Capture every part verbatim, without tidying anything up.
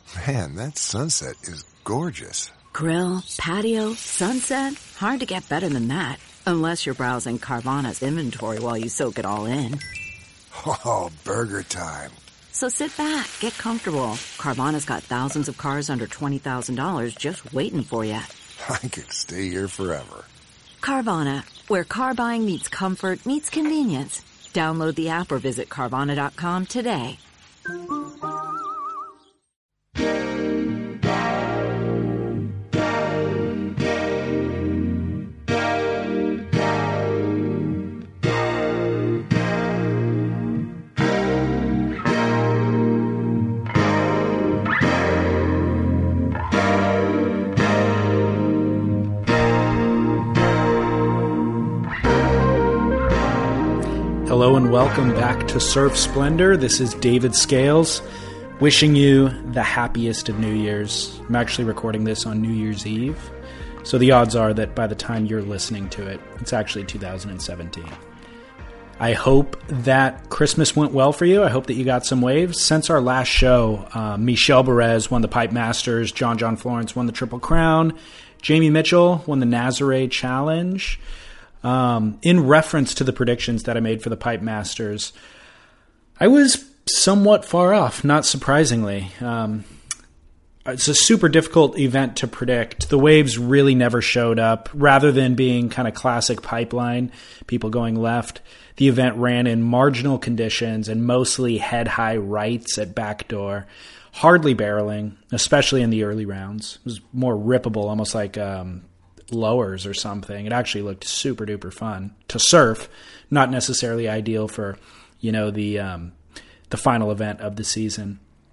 Man, that sunset is gorgeous. Grill, patio, sunset. Hard to get better than that. Unless you're browsing Carvana's inventory while you soak it all in. Oh, burger time. So sit back, get comfortable. Carvana's got thousands of cars under twenty thousand dollars just waiting for you. I could stay here forever. Carvana, where car buying meets comfort, meets convenience. Download the app or visit Carvana dot com today. Hello and welcome back to Surf Splendor. This is David Scales, wishing you the happiest of New Year's. I'm actually recording this on New Year's Eve, so the odds are that by the time you're listening to it, it's actually two thousand seventeen. I hope that Christmas went well for you. I hope that you got some waves. Since our last show, uh, Michel Perez won the Pipe Masters, John John Florence won the Triple Crown, Jamie Mitchell won the Nazare Challenge. Um, in reference to the predictions that I made for the Pipe Masters, I was somewhat far off, not surprisingly. Um, it's a super difficult event to predict. The waves really never showed up. Rather than being kind of classic pipeline, people going left, the event ran in marginal conditions and mostly head-high rights at backdoor, hardly barreling, especially in the early rounds. It was more rippable, almost like um, lowers or something. It actually looked super duper fun to surf, not necessarily ideal for, you know, the um, the final event of the season.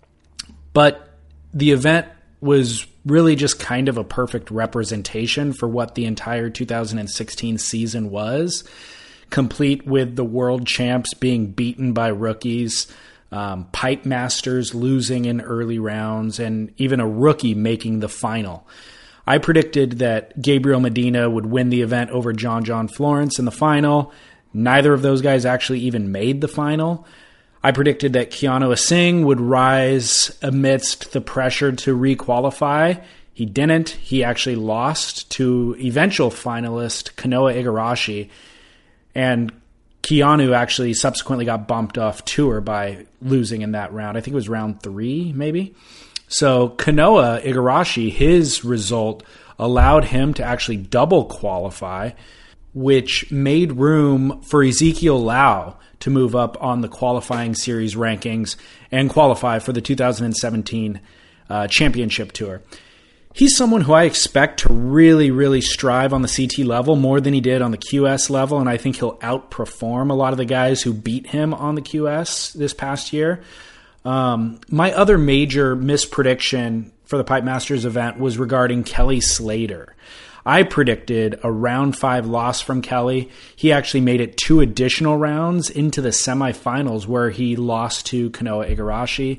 But the event was really just kind of a perfect representation for what the entire two thousand sixteen season was, complete with the world champs being beaten by rookies, um, Pipe Masters losing in early rounds, and even a rookie making the final. I predicted that Gabriel Medina would win the event over John John Florence in the final. Neither of those guys actually even made the final. I predicted that Keanu Asing would rise amidst the pressure to requalify. He didn't. He actually lost to eventual finalist Kanoa Igarashi. And Keanu actually subsequently got bumped off tour by losing in that round. I think it was round three, maybe. So Kanoa Igarashi, his result allowed him to actually double qualify, which made room for Ezekiel Lau to move up on the qualifying series rankings and qualify for the two thousand seventeen uh, championship tour. He's someone who I expect to really, really strive on the C T level more than he did on the Q S level, and I think he'll outperform a lot of the guys who beat him on the Q S this past year. Um, my other major misprediction for the Pipe Masters event was regarding Kelly Slater. I predicted a round five loss from Kelly. He actually made it two additional rounds into the semifinals where he lost to Kanoa Igarashi.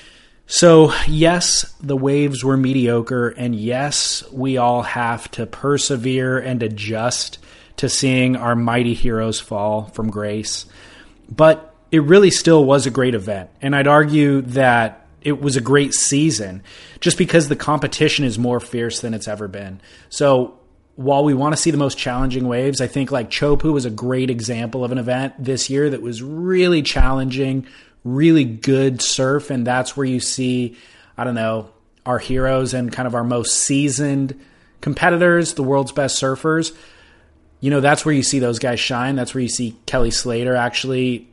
So yes, the waves were mediocre, and yes, we all have to persevere and adjust to seeing our mighty heroes fall from grace. But it really still was a great event, and I'd argue that it was a great season just because the competition is more fierce than it's ever been. So while we want to see the most challenging waves, I think like Chopu was a great example of an event this year that was really challenging, really good surf, and that's where you see, I don't know, our heroes and kind of our most seasoned competitors, the world's best surfers. You know, that's where you see those guys shine. That's where you see Kelly Slater actually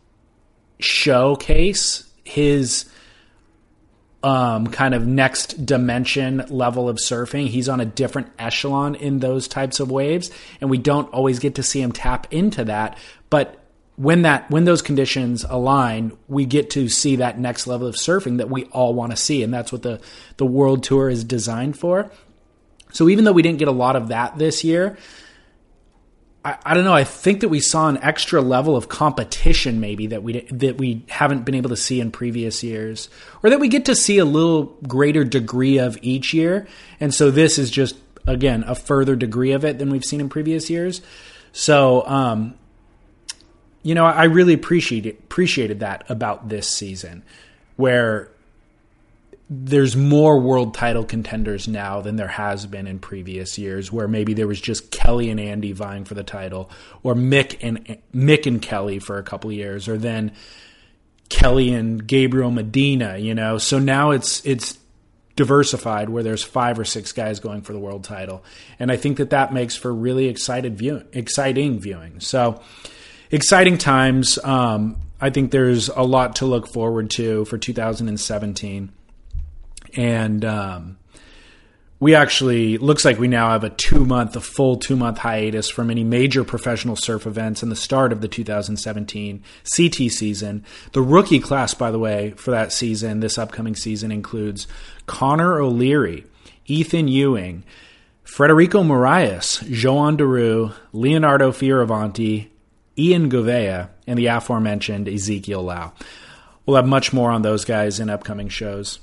showcase his um, kind of next dimension level of surfing. He's on a different echelon in those types of waves, and we don't always get to see him tap into that. But when that when those conditions align, we get to see that next level of surfing that we all want to see, and that's what the, the World Tour is designed for. So even though we didn't get a lot of that this year, I, I don't know. I think that we saw an extra level of competition, maybe that we that we haven't been able to see in previous years, or that we get to see a little greater degree of each year. And so this is just, again, a further degree of it than we've seen in previous years. So, um, you know, I really appreciated appreciated that about this season, where there's more world title contenders now than there has been in previous years, where maybe there was just Kelly and Andy vying for the title, or Mick and Mick and Kelly for a couple of years, or then Kelly and Gabriel Medina, you know. So now it's it's diversified, where there's five or six guys going for the world title, and I think that that makes for really excited view, exciting viewing. So exciting times. Um, I think there's a lot to look forward to for two thousand seventeen. And um, we actually, looks like we now have a two-month, a full two-month hiatus from any major professional surf events in the start of the two thousand seventeen C T season. The rookie class, by the way, for that season, this upcoming season, includes Connor O'Leary, Ethan Ewing, Federico Moraes, Joan Daru, Leonardo Fioravanti, Ian Govea, and the aforementioned Ezekiel Lau. We'll have much more on those guys in upcoming shows.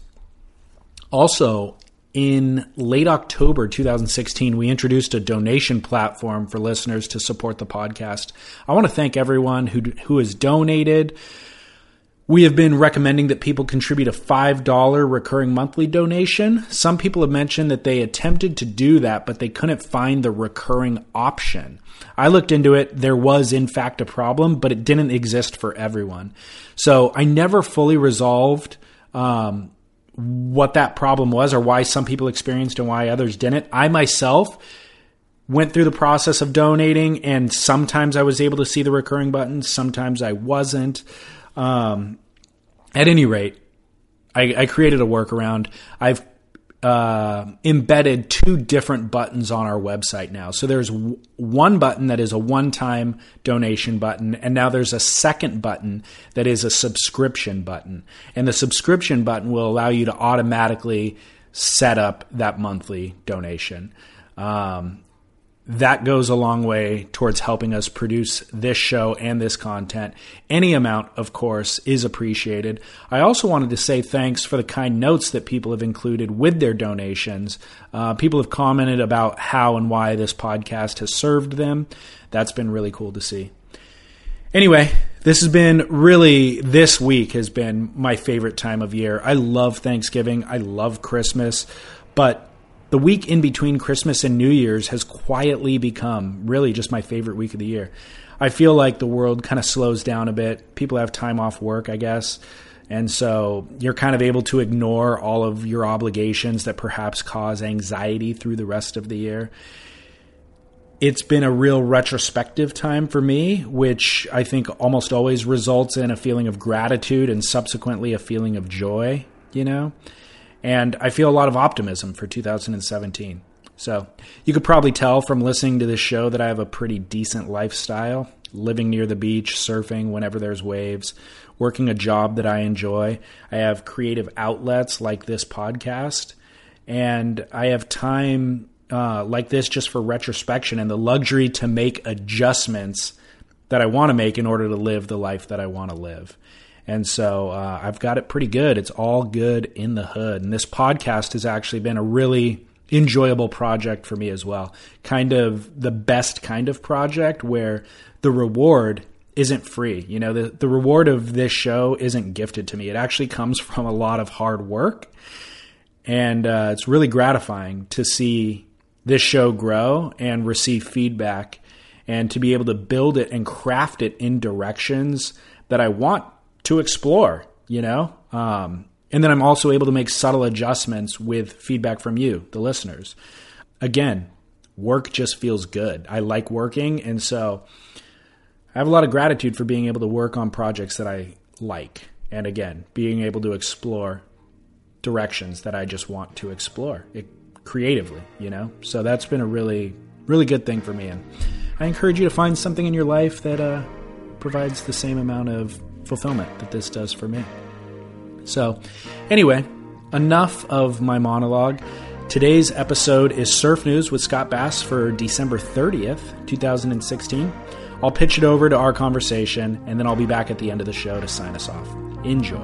Also, in late October two thousand sixteen, we introduced a donation platform for listeners to support the podcast. I want to thank everyone who who has donated. We have been recommending that people contribute a five dollars recurring monthly donation. Some people have mentioned that they attempted to do that, but they couldn't find the recurring option. I looked into it. There was, in fact, a problem, but it didn't exist for everyone. So I never fully resolved um, what that problem was, or why some people experienced and why others didn't. I myself went through the process of donating, and sometimes I was able to see the recurring button. Sometimes I wasn't. Um, at any rate, I, I created a workaround. I've uh, embedded two different buttons on our website now. So there's w- one button that is a one-time donation button, and now there's a second button that is a subscription button. And the subscription button will allow you to automatically set up that monthly donation. Um, That goes a long way towards helping us produce this show and this content. Any amount, of course, is appreciated. I also wanted to say thanks for the kind notes that people have included with their donations. Uh, people have commented about how and why this podcast has served them. That's been really cool to see. Anyway, this has been really, this week has been my favorite time of year. I love Thanksgiving. I love Christmas. But the week in between Christmas and New Year's has quietly become really just my favorite week of the year. I feel like the world kind of slows down a bit. People have time off work, I guess. And so you're kind of able to ignore all of your obligations that perhaps cause anxiety through the rest of the year. It's been a real retrospective time for me, which I think almost always results in a feeling of gratitude and subsequently a feeling of joy, you know? And I feel a lot of optimism for two thousand seventeen. So you could probably tell from listening to this show that I have a pretty decent lifestyle, living near the beach, surfing whenever there's waves, working a job that I enjoy. I have creative outlets like this podcast, and I have time uh, like this just for retrospection and the luxury to make adjustments that I want to make in order to live the life that I want to live. And so uh, I've got it pretty good. It's all good in the hood. And this podcast has actually been a really enjoyable project for me as well. Kind of the best kind of project where the reward isn't free. You know, the, the reward of this show isn't gifted to me. It actually comes from a lot of hard work. And uh, it's really gratifying to see this show grow and receive feedback, and to be able to build it and craft it in directions that I want to explore, you know? Um, and then I'm also able to make subtle adjustments with feedback from you, the listeners. Again, work just feels good. I like working, and so I have a lot of gratitude for being able to work on projects that I like. And again, being able to explore directions that I just want to explore it creatively, you know? So that's been a really, really good thing for me. And I encourage you to find something in your life that uh, provides the same amount of fulfillment that this does for me. So anyway, enough of my monologue. Today's episode is Surf News with Scott Bass for December thirtieth, twenty sixteen. I'll pitch it over to our conversation, and then I'll be back at the end of the show to sign us off. Enjoy.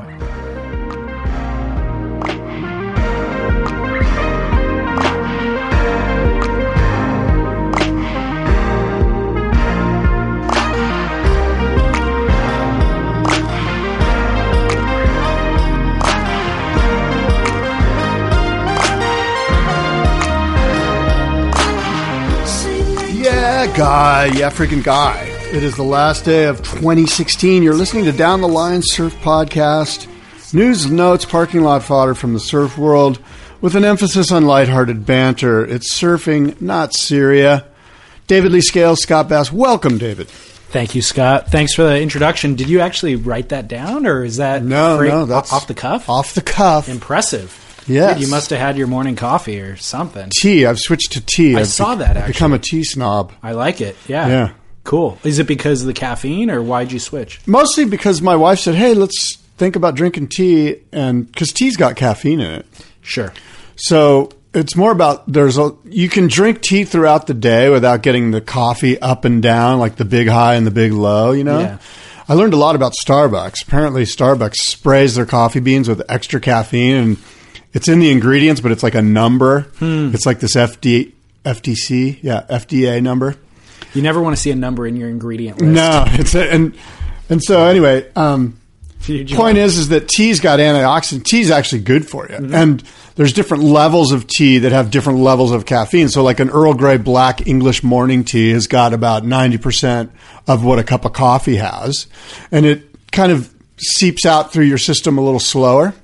Guy, yeah, freaking Guy. It is the last day of twenty sixteen. You're listening to Down the Line Surf Podcast. News, notes, parking lot fodder from the surf world with an emphasis on lighthearted banter. It's surfing, not Syria. David Lee Scales, Scott Bass. Welcome, David. Thank you, Scott. Thanks for the introduction. Did you actually write that down, or is that no, free, no, that's off the cuff? Off the cuff. Impressive. Yes. Dude, you must have had your morning coffee or something. Tea. I've switched to tea. I I've saw be- that, I've actually. become a tea snob. I like it. Yeah. Yeah. Cool. Is it because of the caffeine, or why'd you switch? Mostly because my wife said, hey, let's think about drinking tea, and because tea's got caffeine in it. Sure. So it's more about there's a you can drink tea throughout the day without getting the coffee up and down, like the big high and the big low, you know? Yeah. I learned a lot about Starbucks. Apparently Starbucks sprays their coffee beans with extra caffeine, and it's in the ingredients, but it's like a number. Hmm. It's like this F D, F D C, yeah, F D A number. You never want to see a number in your ingredient list. No, it's a, and and so anyway, um, Did you point want- is is that tea's got antioxidants. Tea's actually good for you, Mm-hmm. and there's different levels of tea that have different levels of caffeine. So, like an Earl Grey black English morning tea has got about ninety percent of what a cup of coffee has, and it kind of seeps out through your system a little slower.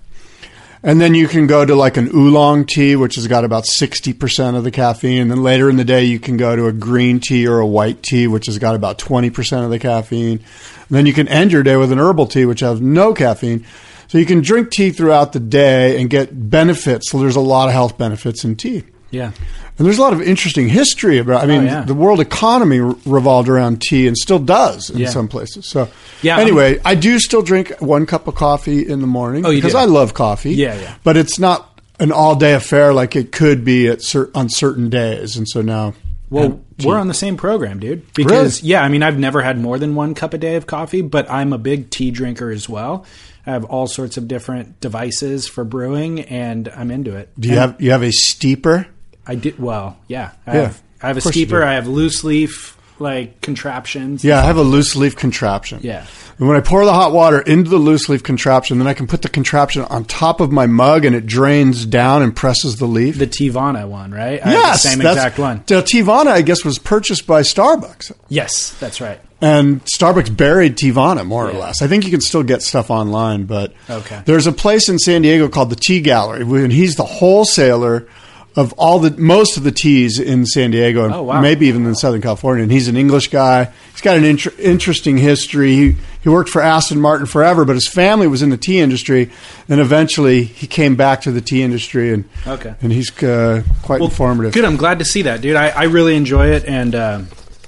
And then you can go to like an oolong tea, which has got about sixty percent of the caffeine. And then later in the day, you can go to a green tea or a white tea, which has got about twenty percent of the caffeine. And then you can end your day with an herbal tea, which has no caffeine. So you can drink tea throughout the day and get benefits. So there's a lot of health benefits in tea. Yeah. And there's a lot of interesting history about, I mean, Oh, yeah. the world economy re- revolved around tea and still does in Yeah. some places. So Yeah, anyway, I'm, I do still drink one cup of coffee in the morning Oh, you because do? I love coffee. Yeah, yeah. But it's not an all day affair like it could be at cer- on certain days. And so now, Well, tea. we're on the same program, dude. Because, Really? yeah, I mean, I've never had more than one cup a day of coffee, but I'm a big tea drinker as well. I have all sorts of different devices for brewing, and I'm into it. do you And have you have a steeper? I did well, yeah. I Yeah, have, I have a of course you steeper. do. I have loose leaf like contraptions. Yeah, I have a loose leaf contraption. Yeah. And when I pour the hot water into the loose leaf contraption, then I can put the contraption on top of my mug and it drains down and presses the leaf. The Tivana one, right? I yes, have the same that's- exact one. The Tivana, I guess, was purchased by Starbucks. Yes, that's right. And Starbucks buried Tivana, more or Yeah. less. I think you can still get stuff online, but Okay. there's a place in San Diego called the Tea Gallery, and he's the wholesaler of all the most of the teas in San Diego, and Oh, wow. maybe even in Southern California. And he's an English guy. He's got an inter- interesting history. He he worked for Aston Martin forever, but his family was in the tea industry, and eventually he came back to the tea industry, and Okay. and he's uh, quite informative. Good. I'm glad to see that, dude. I, I really enjoy it, and uh,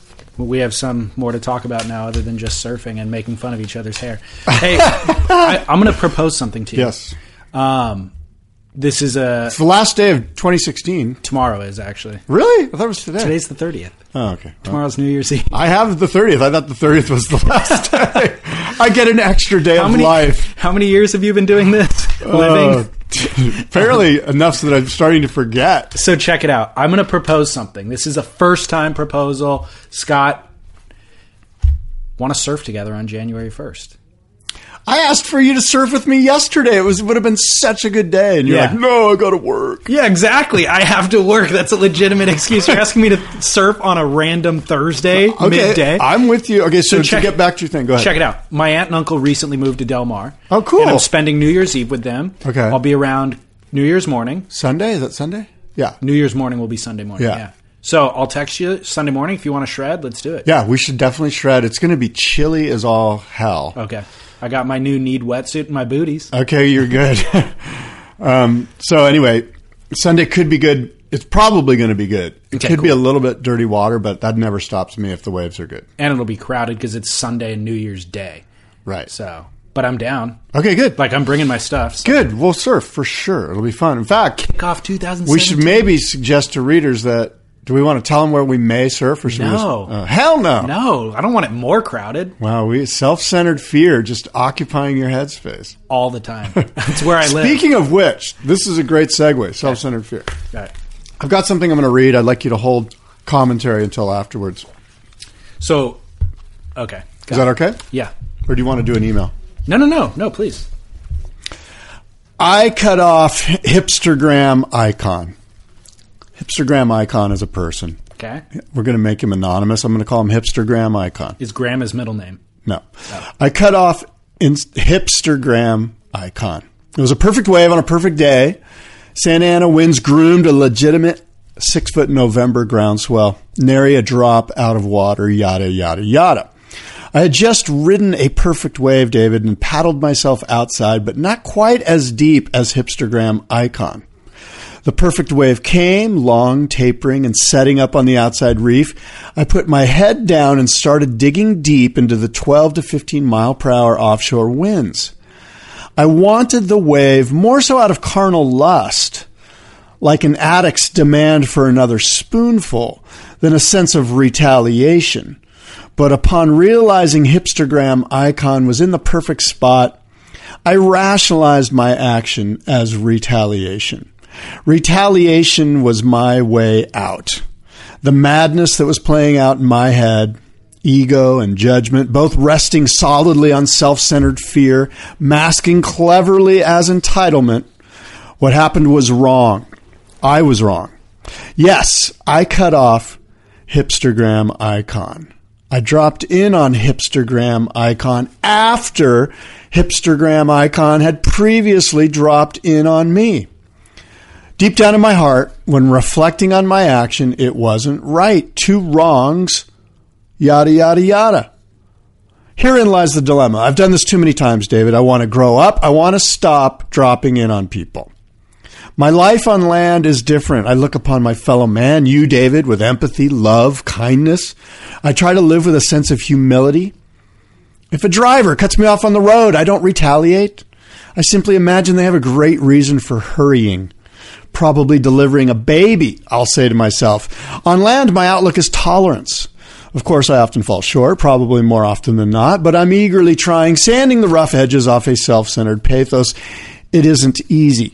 we have some more to talk about now, other than just surfing and making fun of each other's hair. Hey, I, I'm going to propose something to you. Yes, Um, this is a it's the last day of twenty sixteen. tomorrow is actually Really? I thought it was today. today's the thirtieth. Oh, okay. Well, Tomorrow's New Year's Eve. I have the thirtieth. I thought the thirtieth was the last day. I get an extra day How of many life. How many years have you been doing this? Living. Uh, apparently enough so that I'm starting to forget. So check it out. I'm going to propose something. This is a first time proposal. Scott, want to surf together on January first? I asked for you to surf with me yesterday. It was would have been such a good day, and you're Yeah. like, "No, I got to work." Yeah, exactly. I have to work. That's a legitimate excuse. You're asking me to surf on a random Thursday, Okay, midday. I'm with you. Okay, so, So check- to get back to your thing, go ahead. Check it out. My aunt and uncle recently moved to Del Mar. Oh, cool. And I'm spending New Year's Eve with them. Okay. I'll be around New Year's morning. Sunday? Is that Sunday? Yeah, New Year's morning will be Sunday morning. Yeah. Yeah. So I'll text you Sunday morning if you want to shred. Let's do it. yeah. We should definitely shred. It's going to be chilly as all hell. Okay. I got my new Need wetsuit and my booties. Okay, you're good. um, so anyway, Sunday could be good. It's probably going to be good. It Okay, could be a cool. little bit dirty water, but that never stops me if the waves are good. And it'll be crowded because it's Sunday and New Year's Day. Right. So, but I'm down. Okay, good. Like I'm bringing my stuff. So Good. We'll surf for sure. It'll be fun. In fact, kick off two thousand seventeen. we should maybe suggest to readers that do we want to tell them where we may surf or should we No. just, uh, hell no. No, I don't want it more crowded Wow, we self-centered fear just occupying your headspace. all the time. That's where I live. Speaking of which, this is a great segue. Self-centered fear. All right. I've got something I'm going to read. I'd like you to hold commentary until afterwards. So, okay. Is that okay? Yeah. Or do you want to do an email? No, no, no, no. Please. I cut off Hipstergram icon. Hipstergram icon is a person. Okay. We're going to make him anonymous. I'm going to call him Hipstergram Icon. Is Graham his middle name? No. Oh. I cut off in Hipstergram Icon. It was a perfect wave on a perfect day. Santa Ana winds groomed a legitimate six-foot November groundswell. Nary a drop out of water, yada, yada, yada. I had just ridden a perfect wave, David, and paddled myself outside, but not quite as deep as Hipstergram Icon. The perfect wave came, long, tapering, and setting up on the outside reef. I put my head down and started digging deep into the twelve to fifteen mile per hour offshore winds. I wanted the wave more so out of carnal lust, like an addict's demand for another spoonful, than a sense of retaliation. But upon realizing Hipstergram Icon was in the perfect spot, I rationalized my action as retaliation. Retaliation was my way out. The madness that was playing out in my head, ego and judgment, both resting solidly on self-centered fear, masking cleverly as entitlement. What happened was wrong. I was wrong. Yes, I cut off Hipstergram Icon. I dropped in on Hipstergram Icon after Hipstergram Icon had previously dropped in on me. Deep down in my heart, when reflecting on my action, it wasn't right. Two wrongs, yada, yada, yada. Herein lies the dilemma. I've done this too many times, David. I want to grow up. I want to stop dropping in on people. My life on land is different. I look upon my fellow man, you, David, with empathy, love, kindness. I try to live with a sense of humility. If a driver cuts me off on the road, I don't retaliate. I simply imagine they have a great reason for hurrying. Probably delivering a baby, I'll say to myself. On land, my outlook is tolerance. Of course, I often fall short, probably more often than not, but I'm eagerly trying, sanding the rough edges off a self-centered pathos. It isn't easy.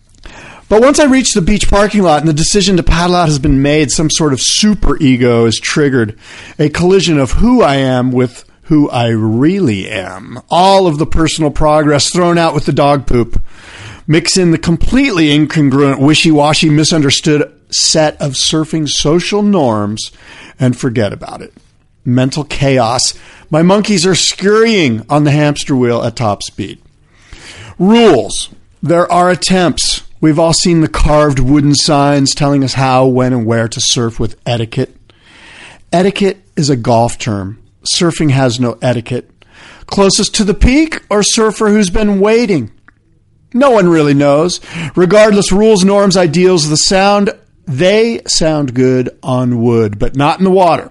But once I reach the beach parking lot and the decision to paddle out has been made, some sort of super ego is triggered. A collision of who I am with who I really am. All of the personal progress thrown out with the dog poop. Mix in the completely incongruent, wishy-washy, misunderstood set of surfing social norms and forget about it. Mental chaos. My monkeys are scurrying on the hamster wheel at top speed. Rules. There are attempts. We've all seen the carved wooden signs telling us how, when, and where to surf with etiquette. Etiquette is a golf term. Surfing has no etiquette. Closest to the peak or surfer who's been waiting? No one really knows. Regardless, rules, norms, ideals, the sound, they sound good on wood, but not in the water.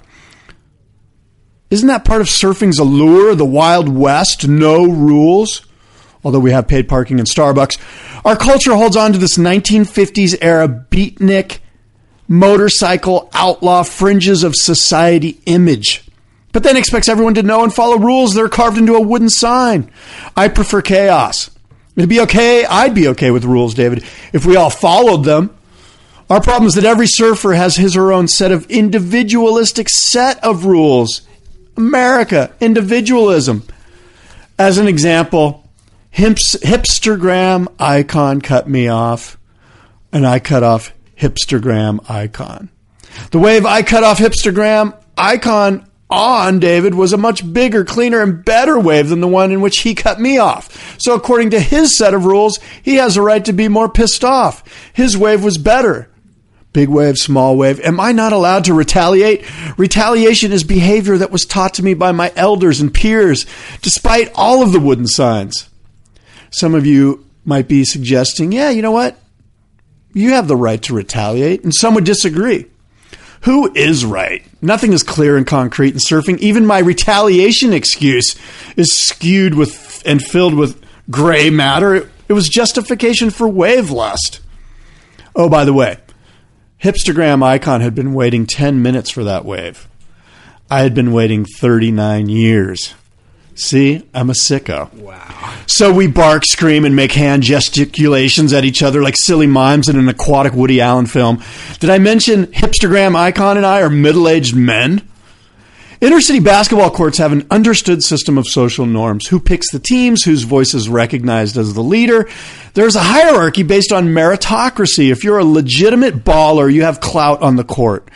Isn't that part of surfing's allure, the Wild West, no rules? Although we have paid parking in Starbucks. Our culture holds on to this nineteen fifties era beatnik, motorcycle, outlaw, fringes of society image. But then expects everyone to know and follow rules that are carved into a wooden sign. I prefer chaos. It'd be okay, I'd be okay with rules, David, if we all followed them. Our problem is that every surfer has his or her own set of individualistic set of rules. America, individualism. As an example, Hips, Hipstergram Icon cut me off, and I cut off Hipstergram Icon. The wave I cut off Hipstergram Icon on, David, was a much bigger, cleaner, and better wave than the one in which he cut me off. So according to his set of rules, he has a right to be more pissed off. His wave was better. Big wave, small wave. Am I not allowed to retaliate? Retaliation is behavior that was taught to me by my elders and peers, despite all of the wooden signs. Some of you might be suggesting, yeah, you know what? You have the right to retaliate, and some would disagree. Who is right? Nothing is clear and concrete in surfing. Even my retaliation excuse is skewed with and filled with gray matter. It, it was justification for wave lust. Oh, by the way, Hipstergram Icon had been waiting ten minutes for that wave. I had been waiting thirty-nine years. See, I'm a sicko. Wow. So we bark, scream, and make hand gesticulations at each other like silly mimes in an aquatic Woody Allen film. Did I mention Hipstergram Icon and I are middle-aged men? Inner-city basketball courts have an understood system of social norms. Who picks the teams? Whose voice is recognized as the leader? There's a hierarchy based on meritocracy. If you're a legitimate baller, you have clout on the court.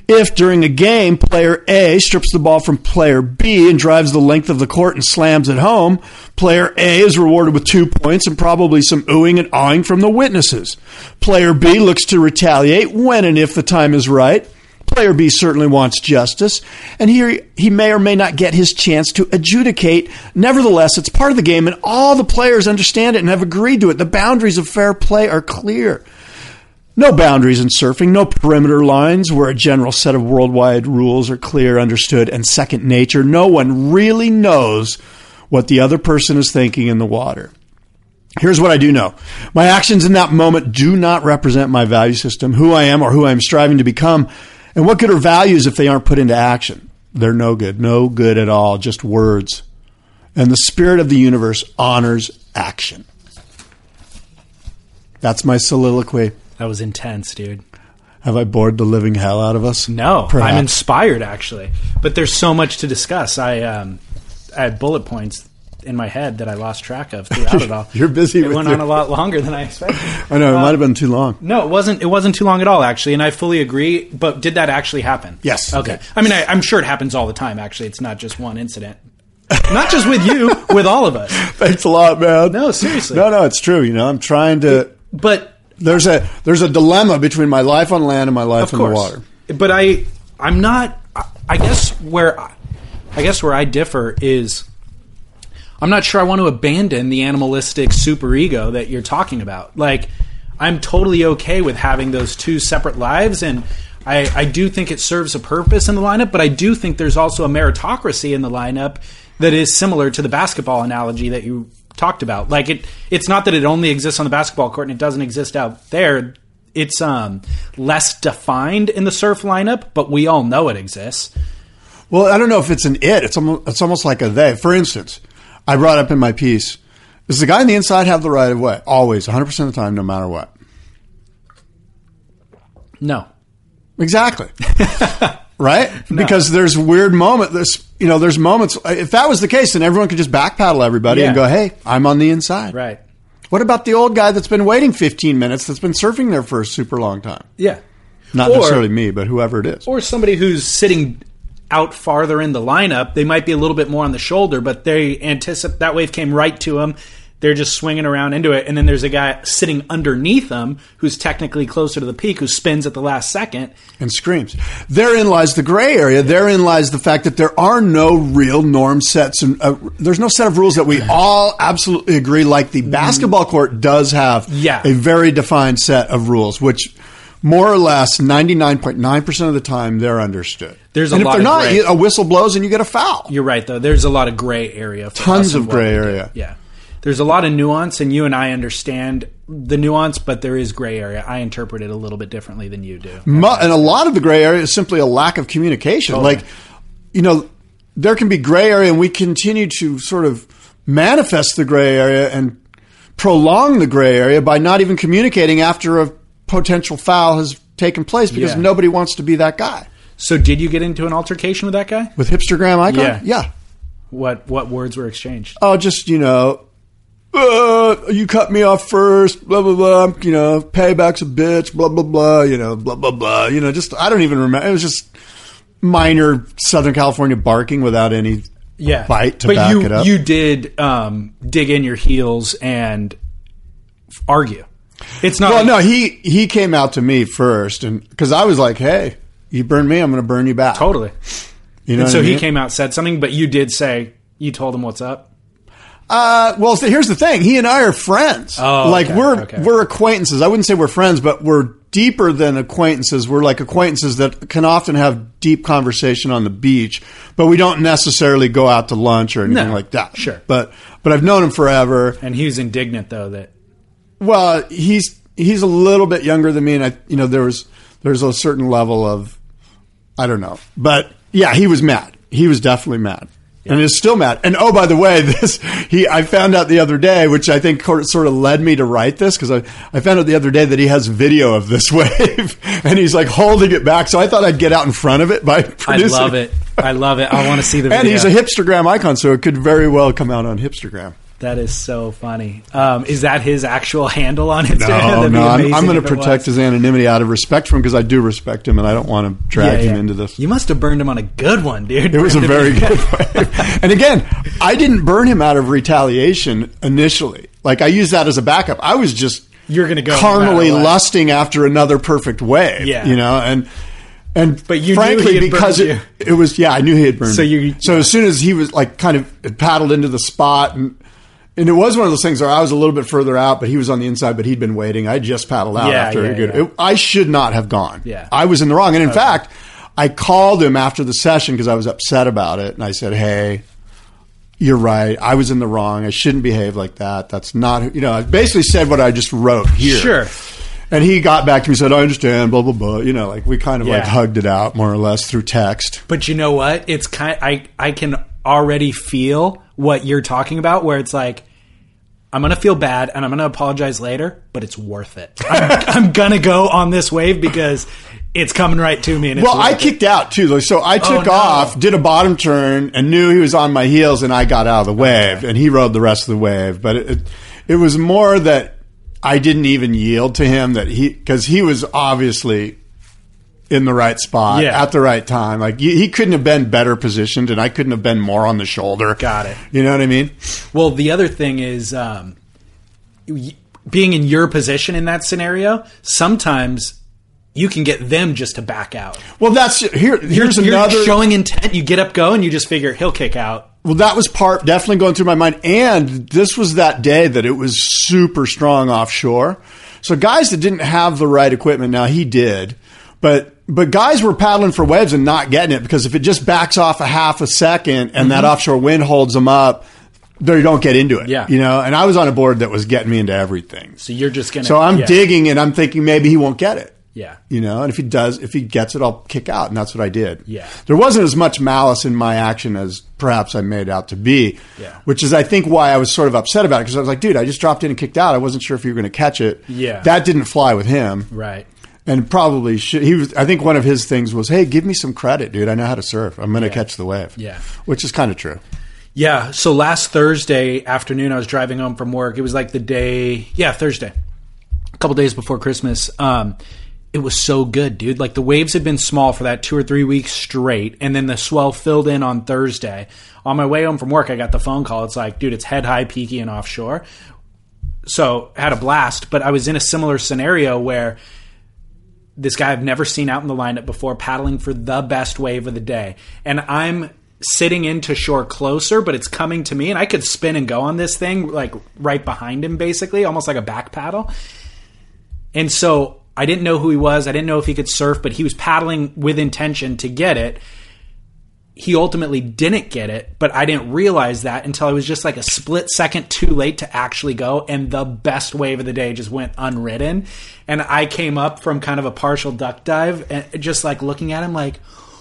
If during a game, player A strips the ball from player B and drives the length of the court and slams it home, player A is rewarded with two points and probably some oohing and awing from the witnesses. Player B looks to retaliate when and if the time is right. Player B certainly wants justice, and he, he may or may not get his chance to adjudicate. Nevertheless, it's part of the game, and all the players understand it and have agreed to it. The boundaries of fair play are clear. No boundaries in surfing, no perimeter lines where a general set of worldwide rules are clear, understood, and second nature. No one really knows what the other person is thinking in the water. Here's what I do know. My actions in that moment do not represent my value system, who I am or who I am striving to become. And what good are values if they aren't put into action? They're no good, no good at all, just words. And the spirit of the universe honors action. That's my soliloquy. That was intense, dude. Have I bored the living hell out of us? No, Perhaps. I'm inspired, actually. But there's so much to discuss. I, um, I had bullet points in my head that I lost track of throughout it all. You're busy It with went your... on a lot longer than I expected. I know, it uh, might have been too long. No, it wasn't. It wasn't too long at all, actually, and I fully agree. But did that actually happen? Yes. Okay. Okay. I mean, I, I'm sure it happens all the time. Actually, it's not just one incident. Not just with you, with all of us. Thanks a lot, man. No, seriously. No, no, it's true. You know, I'm trying to... But There's a there's a dilemma between my life on land and my life of in course, the water. But I I'm not. I guess where I guess where I differ is I'm not sure I want to abandon the animalistic superego that you're talking about. Like, I'm totally okay with having those two separate lives, and I, I do think it serves a purpose in the lineup, but I do think there's also a meritocracy in the lineup that is similar to the basketball analogy that you talked about. Like, it it's not that it only exists on the basketball court and it doesn't exist out there. It's um, less defined in the surf lineup, but we all know it exists. Well, I don't know if it's an it. It's almost, it's almost like a they. For instance, I brought up in my piece, does the guy on the inside have the right of way? Always, one hundred percent of the time, no matter what. No. Exactly. Right? No. Because there's weird moment. There's, you know, there's moments. If that was the case, then everyone could just backpedal everybody Yeah. and go, hey, I'm on the inside. Right. What about the old guy that's been waiting fifteen minutes that's been surfing there for a super long time? Yeah. Not Or- necessarily me, but whoever it is. Or somebody who's sitting out farther in the lineup, they might be a little bit more on the shoulder, but they anticipate that wave came right to them. They're just swinging around into it, and then there's a guy sitting underneath them who's technically closer to the peak who spins at the last second. And screams. Therein lies the gray area. Therein lies the fact that there are no real norm sets. And uh, there's no set of rules that we all absolutely agree. Like the basketball court does have Yeah. a very defined set of rules, which more or less ninety-nine point nine percent of the time they're understood. There's a and lot if they're of not, gray. a whistle blows and you get a foul. You're right, though. There's a lot of gray area. For Tons us and of what gray we do. area. Yeah. There's a lot of nuance, and you and I understand the nuance, but there is gray area. I interpret it a little bit differently than you do. Mu- and a lot of the gray area is simply a lack of communication. Totally. Like, you know, there can be gray area, and we continue to sort of manifest the gray area and prolong the gray area by not even communicating after a potential foul has taken place because Yeah. nobody wants to be that guy. So did you get into an altercation with that guy? With Hipstergram Icon? Yeah. Yeah. What what words were exchanged? Oh, just, you know, uh, you cut me off first, blah, blah, blah, you know, payback's a bitch, blah, blah, blah, you know, blah, blah, blah, you know, just, I don't even remember. It was just minor Southern California barking without any Yeah, bite to but back you, it up. you did um, dig in your heels and f- argue. It's not. Well, like- no, he, he came out to me first, and because I was like, hey, you burn me, I'm going to burn you back. totally. You know And what so I mean? he came out, said something, but you did say you told him what's up. Uh, well, so here's the thing. He and I are friends. Oh, like okay, we're okay. we're acquaintances. I wouldn't say we're friends, but we're deeper than acquaintances. We're like acquaintances that can often have deep conversation on the beach, but we don't necessarily go out to lunch or anything No, like that. sure. But but I've known him forever. And he was indignant though that Well, he's he's a little bit younger than me, and I you know there was there's a certain level of I don't know, but yeah, he was mad. He was definitely mad. And is still mad. And oh, by the way, this he I found out the other day, which I think sort of led me to write this, because I, I found out the other day that he has video of this wave, and he's like holding it back. So I thought I'd get out in front of it by I producing. love it. I love it. I want to see the video. And he's a Hipstergram icon, so it could very well come out on Hipstergram. That is so funny. Um, is that his actual handle on Instagram? No, That'd be no, I'm, amazing I'm going if to it protect was. his anonymity out of respect for him because I do respect him and I don't want to drag Yeah, him yeah. into this. You must have burned him on a good one, dude. It was a very good wave. And again, I didn't burn him out of retaliation initially. Like I used that as a backup. I was just You're gonna go no carnally matter what. lusting after another perfect wave. Yeah. You know, and and But you knew frankly, he had because burned it, it was yeah, I knew he had burned So me. you- so as soon as he was like kind of had paddled into the spot and and it was one of those things where I was a little bit further out, but he was on the inside, but he'd been waiting. I just paddled out Yeah, after yeah, a good. yeah. It, I should not have gone. Yeah. I was in the wrong. And in fact, I called him after the session because I was upset about it. And I said, hey, you're right. I was in the wrong. I shouldn't behave like that. That's not, you know, I basically said what I just wrote here. Sure. And he got back to me and said, I understand, blah, blah, blah. You know, like we kind of like Yeah. hugged it out more or less through text. But you know what? It's kind. I I can already feel what you're talking about, where it's like, I'm gonna feel bad and I'm gonna apologize later, but it's worth it. I'm, I'm gonna go on this wave because it's coming right to me. And it's Well, I worth it. kicked out too. Like, so I took no. off, did a bottom turn, and knew he was on my heels, and I got out of the wave, and he rode the rest of the wave. But it, it, it was more that I didn't even yield to him that he because he was obviously in the right spot Yeah. at the right time. Like he, he couldn't have been better positioned, and I couldn't have been more on the shoulder. Got it. You know what I mean? Well, the other thing is, um, y- being in your position in that scenario, sometimes you can get them just to back out. Well, that's here. Here's you're, another You're showing intent. You get up, go, and you just figure he'll kick out. Well, that was part definitely going through my mind. And this was that day that it was super strong offshore. So guys that didn't have the right equipment, now he did, but but guys were paddling for waves and not getting it because if it just backs off a half a second and Mm-hmm. that offshore wind holds them up, they don't get into it. Yeah. You know, and I was on a board that was getting me into everything. So you're just gonna. So I'm yeah. digging and I'm thinking maybe he won't get it. Yeah. You know, and if he does, if he gets it, I'll kick out. And that's what I did. Yeah. There wasn't as much malice in my action as perhaps I made out to be, Yeah. which is, I think, why I was sort of upset about it. Because I was like, dude, I just dropped in and kicked out. I wasn't sure if you were going to catch it. Yeah. That didn't fly with him. Right. And probably should. He was, I think one of his things was, hey, give me some credit, dude. I know how to surf. I'm going to Yeah. catch the wave. Yeah. Which is kind of true. Yeah. So last Thursday afternoon, I was driving home from work. It was like the day, yeah, Thursday, a couple days before Christmas. Um, it was so good, dude. Like the waves had been small for that two or three weeks straight, and then the swell filled in on Thursday. On my way home from work, I got the phone call. It's like, dude, it's head high, peaky, and offshore. So I had a blast, but I was in a similar scenario where this guy I've never seen out in the lineup before, paddling for the best wave of the day, and I'm sitting into shore closer, but it's coming to me, and I could spin and go on this thing like right behind him, basically, almost like a back paddle. And so I didn't know who he was. I didn't know if he could surf, but he was paddling with intention to get it. He ultimately didn't get it, but I didn't realize that until I was just like a split second too late to actually go, and the best wave of the day just went unridden. And I came up from kind of a partial duck dive and just like looking at him like,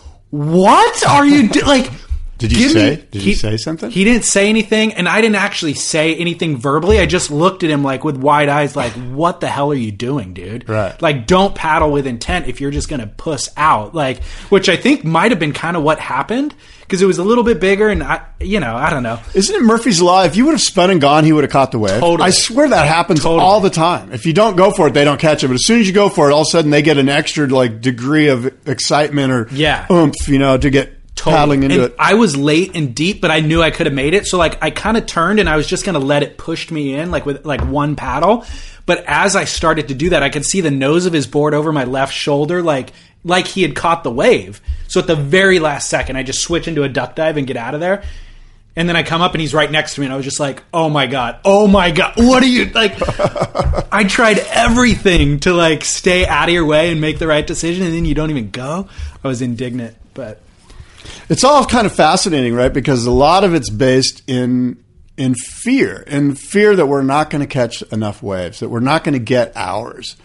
what are you doing? Like, Did you give say? me- Did he- you say something? He didn't say anything, and I didn't actually say anything verbally. I just looked at him like with wide eyes, like, "What the hell are you doing, dude? Right. Like, don't paddle with intent if you're just going to puss out." Like, which I think might have been kind of what happened because it was a little bit bigger, and I, you know, I don't know. Isn't it Murphy's Law? If you would have spun and gone, he would have caught the wave. Totally. I swear that happens Totally. all the time. If you don't go for it, they don't catch it. But as soon as you go for it, all of a sudden they get an extra like degree of excitement or Yeah. oomph, you know, to get Totally. paddling into and it. I was late and deep, but I knew I could have made it. So like I kind of turned and I was just going to let it push me in like with like one paddle. But as I started to do that, I could see the nose of his board over my left shoulder, like like he had caught the wave. So at the very last second, I just switch into a duck dive and get out of there. And then I come up and he's right next to me, and I was just like, "Oh my god, oh my god, what are you like?" I tried everything to like stay out of your way and make the right decision, and then you don't even go. I was indignant, but. It's all kind of fascinating, right? Because a lot of it's based in in fear, in fear that we're not going to catch enough waves, that we're not going to get ours.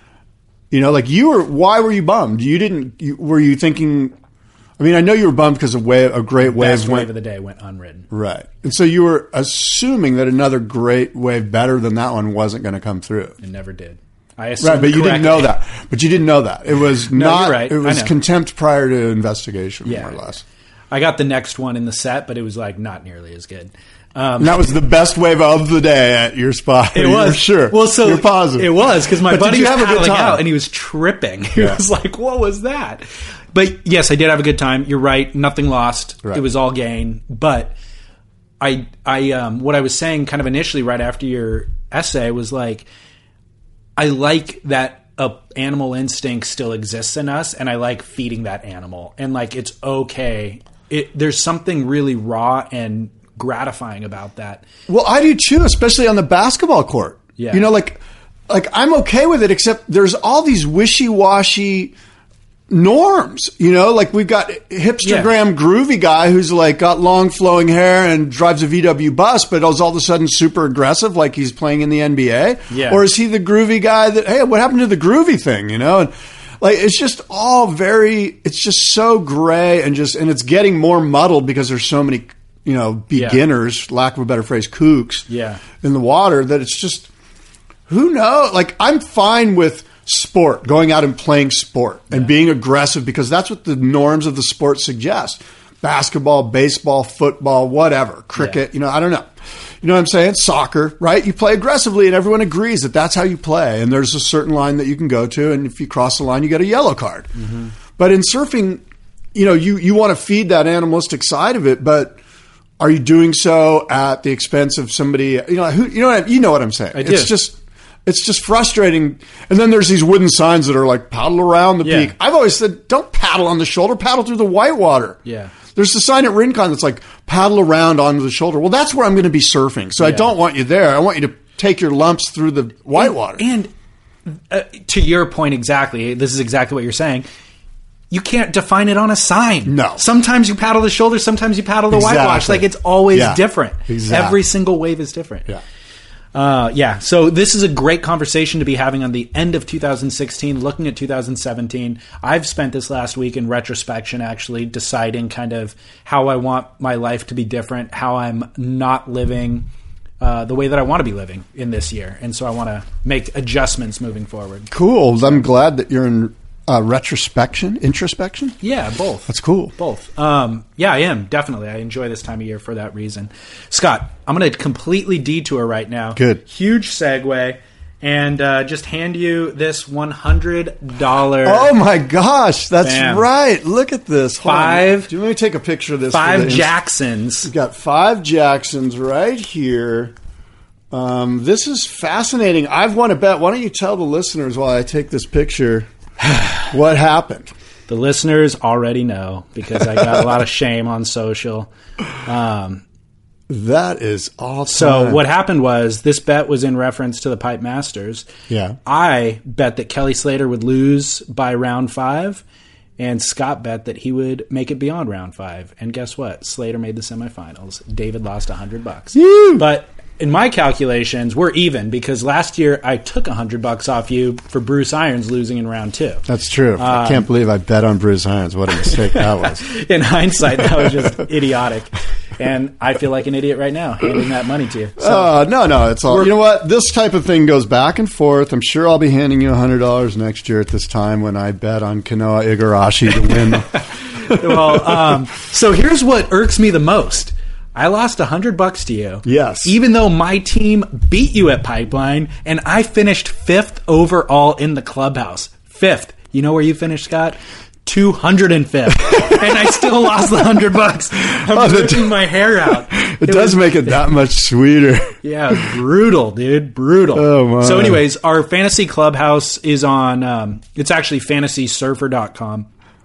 You know, like you were. Why were you bummed? You didn't. You, were you thinking? I mean, I know you were bummed because a wave, a great wave Best went wave of the day went unridden. right, and so you were assuming that another great wave better than that one wasn't going to come through. It never did. I assumed Right, but you didn't correctly. know that. But you didn't know that. It was No, not. you're right. It was I know. contempt prior to investigation, Yeah. more or less. I got the next one in the set, but it was like not nearly as good. Um, and that was the best wave of the day at your spot. It was. Sure. Well, so you're positive. It was, because my but buddy was have a good paddling time? out and he was tripping. He Yeah. was like, what was that? But yes, I did have a good time. You're right. Nothing lost. Right. It was all gain. But I, I, um, what I was saying kind of initially right after your essay was like, I like that a animal instinct still exists in us, and I like feeding that animal. And like, it's okay. It, there's something really raw and gratifying about that. Well, I do too, especially on the basketball court. Yeah. You know, like, like I'm okay with it, except there's all these wishy-washy norms. You know, like we've got hipstergram groovy guy who's like got long flowing hair and drives a V W bus, but is all of a sudden super aggressive, like he's playing in the N B A. Yeah. Or is he the groovy guy that, hey, what happened to the groovy thing? You know, and like it's just all very, it's just so gray and just, and it's getting more muddled because there's so many, you know, beginners, yeah. lack of a better phrase, kooks, yeah. in the water that it's just, who knows? Like I'm fine with sport, going out and playing sport and yeah. being aggressive because that's what the norms of the sport suggest. Basketball, baseball, football, whatever, cricket, yeah. you know, I don't know. You know what I'm saying? Soccer, right? You play aggressively and everyone agrees that that's how you play. And there's a certain line that you can go to. And if you cross the line, you get a yellow card. Mm-hmm. But in surfing, you know, you, you want to feed that animalistic side of it, but are you doing so at the expense of somebody, you know, who, you know, what I, you know what I'm saying? I do. It's just, It's just frustrating. And then there's these wooden signs that are like paddle around the yeah. peak. I've always said, don't paddle on the shoulder, paddle through the whitewater. Yeah. There's the sign at Rincon that's like paddle around onto the shoulder. Well, that's where I'm going to be surfing. So yeah. I don't want you there. I want you to take your lumps through the whitewater. And, and uh, to your point exactly, this is exactly what you're saying. You can't define it on a sign. No. Sometimes you paddle the shoulder, sometimes you paddle the exactly. whitewash. Like it's always yeah. different. Exactly. Every single wave is different. Yeah. Uh, yeah, so this is a great conversation to be having on the end of two thousand sixteen, looking at two thousand seventeen. I've spent this last week in retrospection, actually deciding kind of how I want my life to be different, how I'm not living uh, the way that I want to be living in this year. And so I want to make adjustments moving forward. Cool. So, I'm glad that you're in uh, retrospection, introspection. Yeah, both. That's cool. Both. Um, yeah, I am. Definitely. I enjoy this time of year for that reason. Scott, I'm going to completely detour right now. Good. Huge segue. And uh, just hand you this one hundred dollars. Oh, my gosh. That's Bam. right. Look at this. Hold five. On. Do you let me take a picture of this? Five for the Jacksons. We've got five Jacksons right here. Um, this is fascinating. I've won a bet. Why don't you tell the listeners while I take this picture what happened? The listeners already know because I got a lot of shame on social. Um, that is awesome. So what happened was this bet was in reference to the Pipe Masters. Yeah. I bet that Kelly Slater would lose by round five, and Scott bet that he would make it beyond round five. And guess what? Slater made the semifinals. David lost a hundred bucks. Woo! But in my calculations, we're even because last year I took a hundred bucks off you for Bruce Irons losing in round two. That's true. Um, I can't believe I bet on Bruce Irons. What a mistake that was. In hindsight, that was just idiotic. And I feel like an idiot right now handing that money to you. So, uh, no, no, it's all. You know what? This type of thing goes back and forth. I'm sure I'll be handing you a hundred dollars next year at this time when I bet on Kanoa Igarashi to win. Well, um, so here's what irks me the most. I lost a hundred bucks to you. Yes. Even though my team beat you at Pipeline, and I finished fifth overall in the clubhouse. Fifth. You know where you finished, Scott? two hundred fifth. And I still lost the hundred bucks. I'm oh, ripping my hair out. It, it does was, make it that much sweeter. Yeah, brutal, dude. Brutal. Oh, my. So anyways, our fantasy clubhouse is on, um, it's actually fantasy surfer dot com.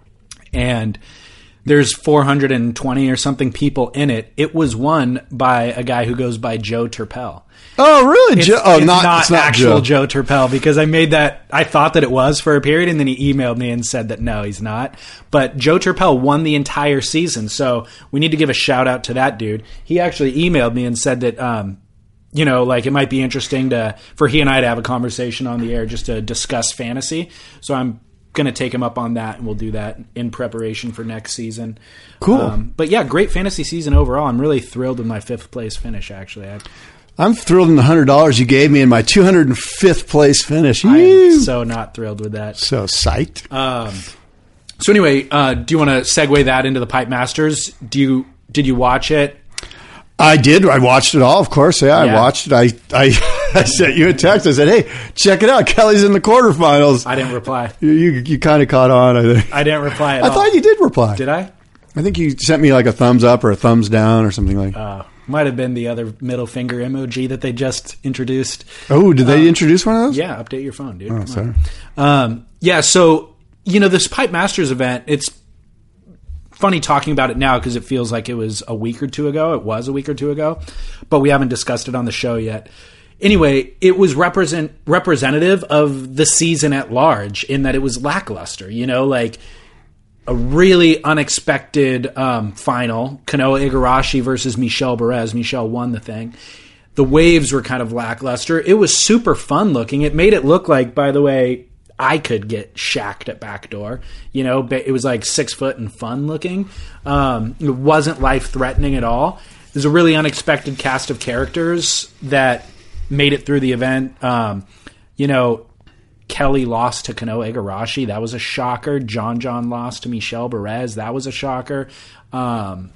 And there's four hundred twenty or something people in it. It was won by a guy who goes by Joe Turpel. Oh, really? It's, Joe? Oh, it's not, not, it's not actual Joe. Joe Turpel because I made that. I thought that it was for a period, and then he emailed me and said that no, he's not. But Joe Turpel won the entire season, so we need to give a shout out to that dude. He actually emailed me and said that, um, you know, like it might be interesting to for he and I to have a conversation on the air just to discuss fantasy. So I'm going to take him up on that, and we'll do that in preparation for next season. Cool. Um, but yeah, great fantasy season overall. I'm really thrilled with my fifth place finish, actually. I, I'm thrilled in the one hundred dollars you gave me in my two hundred fifth place finish. I Ew. am so not thrilled with that. So psyched. Um, so anyway, uh, do you want to segue that into the Pipe Masters? Do you Did you watch it? I did. I watched it all, of course. Yeah, Yeah. I watched it. I, I I sent you a text. I said, hey, check it out. Kelly's in the quarterfinals. I didn't reply. You you, you kind of caught on, I think. I didn't reply at I all. thought you did reply. Did I? I think you sent me like a thumbs up or a thumbs down or something like that. Uh, might have been the other middle finger emoji that they just introduced. Oh, did they introduce one of those? Yeah, update your phone, dude. Oh, Come sorry. on. Um, yeah, so, you know, this Pipe Masters event, it's funny talking about it now because it feels like it was a week or two ago. It was a week or two ago, but we haven't discussed it on the show yet. Anyway, it was represent representative of the season at large in that it was lackluster, you know, like a really unexpected um, final. Kanoa Igarashi versus Michel Perez. Michel won the thing. The waves were kind of lackluster. It was super fun looking. It made it look like, by the way, I could get shacked at backdoor. You know, it was like six foot and fun looking. Um, it wasn't life threatening at all. It was a really unexpected cast of characters that made it through the event. Um, you know, Kelly lost to Kanoa Igarashi. That was a shocker. John John lost to Michel Perez. That was a shocker. Um,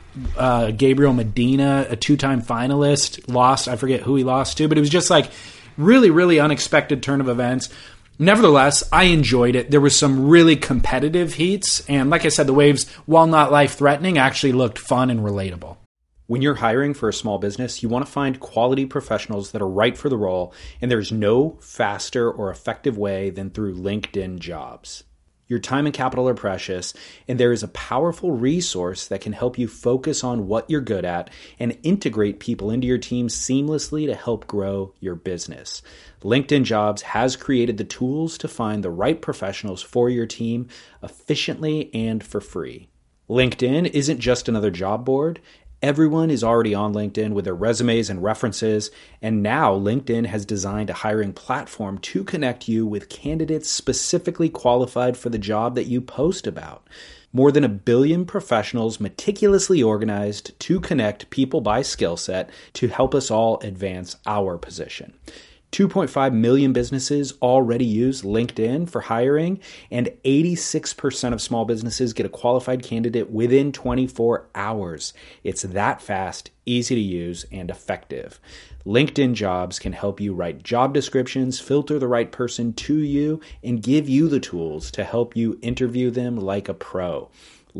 uh, Gabriel Medina, a two-time finalist, lost. I forget who he lost to, but it was just like really, really unexpected turn of events. Nevertheless, I enjoyed it. There was some really competitive heats, and like I said, the waves, while not life-threatening, actually looked fun and relatable. When you're hiring for a small business, you want to find quality professionals that are right for the role, and there's no faster or effective way than through LinkedIn Jobs. Your time and capital are precious, and there is a powerful resource that can help you focus on what you're good at and integrate people into your team seamlessly to help grow your business. LinkedIn Jobs has created the tools to find the right professionals for your team efficiently and for free. LinkedIn isn't just another job board. Everyone is already on LinkedIn with their resumes and references, and now LinkedIn has designed a hiring platform to connect you with candidates specifically qualified for the job that you post about. More than a billion professionals meticulously organized to connect people by skill set to help us all advance our position. two point five million businesses already use LinkedIn for hiring, and eighty-six percent of small businesses get a qualified candidate within twenty-four hours. It's that fast, easy to use, and effective. LinkedIn Jobs can help you write job descriptions, filter the right person to you, and give you the tools to help you interview them like a pro.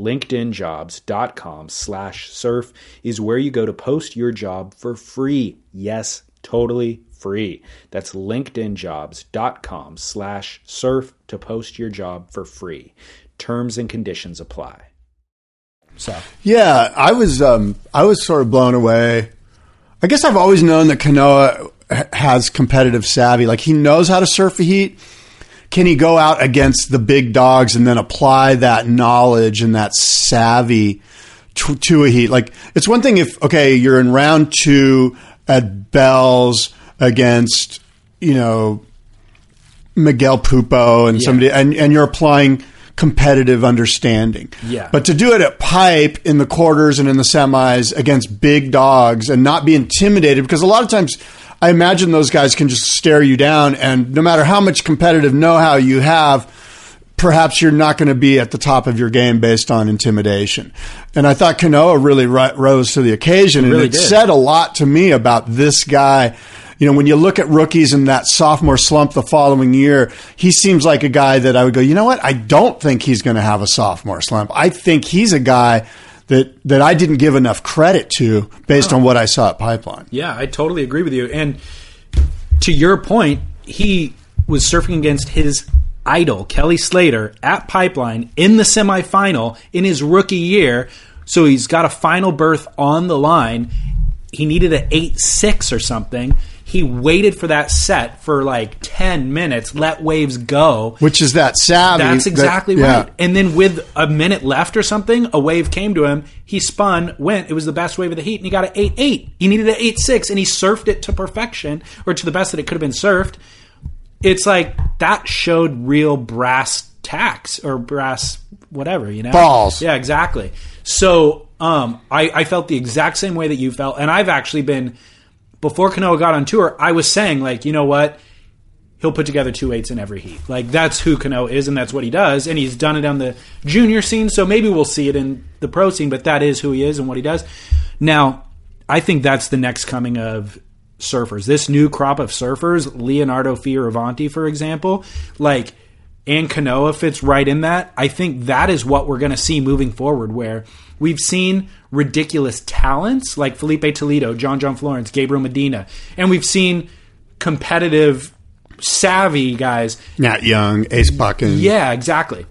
LinkedInjobs.com slash surf is where you go to post your job for free. Yes, totally free. That's linkedinjobs.com slash surf to post your job for free. Terms and conditions apply. So, Yeah, I was um, I was sort of blown away. I guess I've always known that Kanoa has competitive savvy. Like, he knows how to surf the heat. Can he go out against the big dogs and then apply that knowledge and that savvy to, to a heat? Like, it's one thing if, okay, you're in round two at Bell's against, you know, Miguel Pupo and Yeah. somebody, and, and you're applying competitive understanding. Yeah. But to do it at Pipe in the quarters and in the semis against big dogs and not be intimidated, because a lot of times I imagine those guys can just stare you down, and no matter how much competitive know-how you have, perhaps you're not going to be at the top of your game based on intimidation. And I thought Kanoa really ri- rose to the occasion, and really it did. said a lot to me about this guy. You know, when you look at rookies in that sophomore slump the following year, he seems like a guy that I would go, you know what? I don't think he's going to have a sophomore slump. I think he's a guy that that I didn't give enough credit to based Oh. on what I saw at Pipeline. yeah, I totally agree with you. And to your point, he was surfing against his idol, Kelly Slater, at Pipeline in the semifinal in his rookie year. So he's got a final berth on the line. He needed an eight six or something. He waited for that set for like ten minutes, let waves go. Which is that savvy. That's exactly that, yeah. right. And then with a minute left or something, a wave came to him. He spun, went. It was the best wave of the heat, and he got an eight eight. He needed an eight six, and he surfed it to perfection, or to the best that it could have been surfed. It's like that showed real brass tacks or brass whatever, you know? Balls. Yeah, exactly. So um, I, I felt the exact same way that you felt, and I've actually been... Before Kanoa got on tour, I was saying, like, you know what? He'll put together two eights in every heat. Like, that's who Kanoa is, and that's what he does. And he's done it on the junior scene, so maybe we'll see it in the pro scene, but that is who he is and what he does. Now, I think that's the next coming of surfers. This new crop of surfers, Leonardo Fioravanti, for example, like, and Kanoa fits right in that. I think that is what we're going to see moving forward, where we've seen ridiculous talents like Felipe Toledo, John John Florence, Gabriel Medina, and we've seen competitive, savvy guys. Nat Young, Ace Buchan. Yeah, exactly.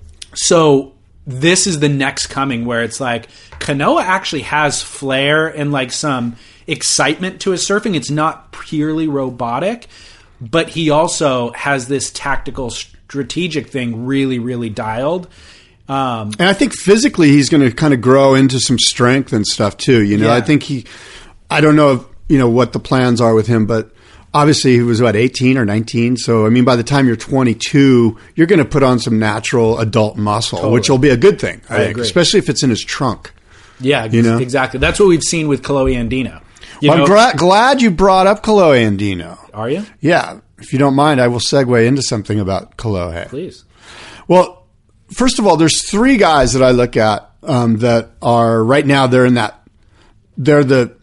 So this is the next coming where it's like Kanoa actually has flair and like some excitement to his surfing. It's not purely robotic, but he also has this tactical, strategic thing really, really dialed. Um, and I think physically he's going to kind of grow into some strength and stuff too. You know, yeah. I think he, I don't know, if, you know, what the plans are with him, but obviously he was what, eighteen or nineteen. So, I mean, by the time you're twenty-two, you're going to put on some natural adult muscle, totally. Which will be a good thing, I, I think, agree. Especially if it's in his trunk. Yeah, you know? Exactly. That's what we've seen with Kalohe Andino. You well, know, I'm gra- glad you brought up Kalohe Andino. Are you? Yeah. If you don't mind, I will segue into something about Kalohe. Please. Well, first of all, there's three guys that I look at um, that are right now. They're in that. They're the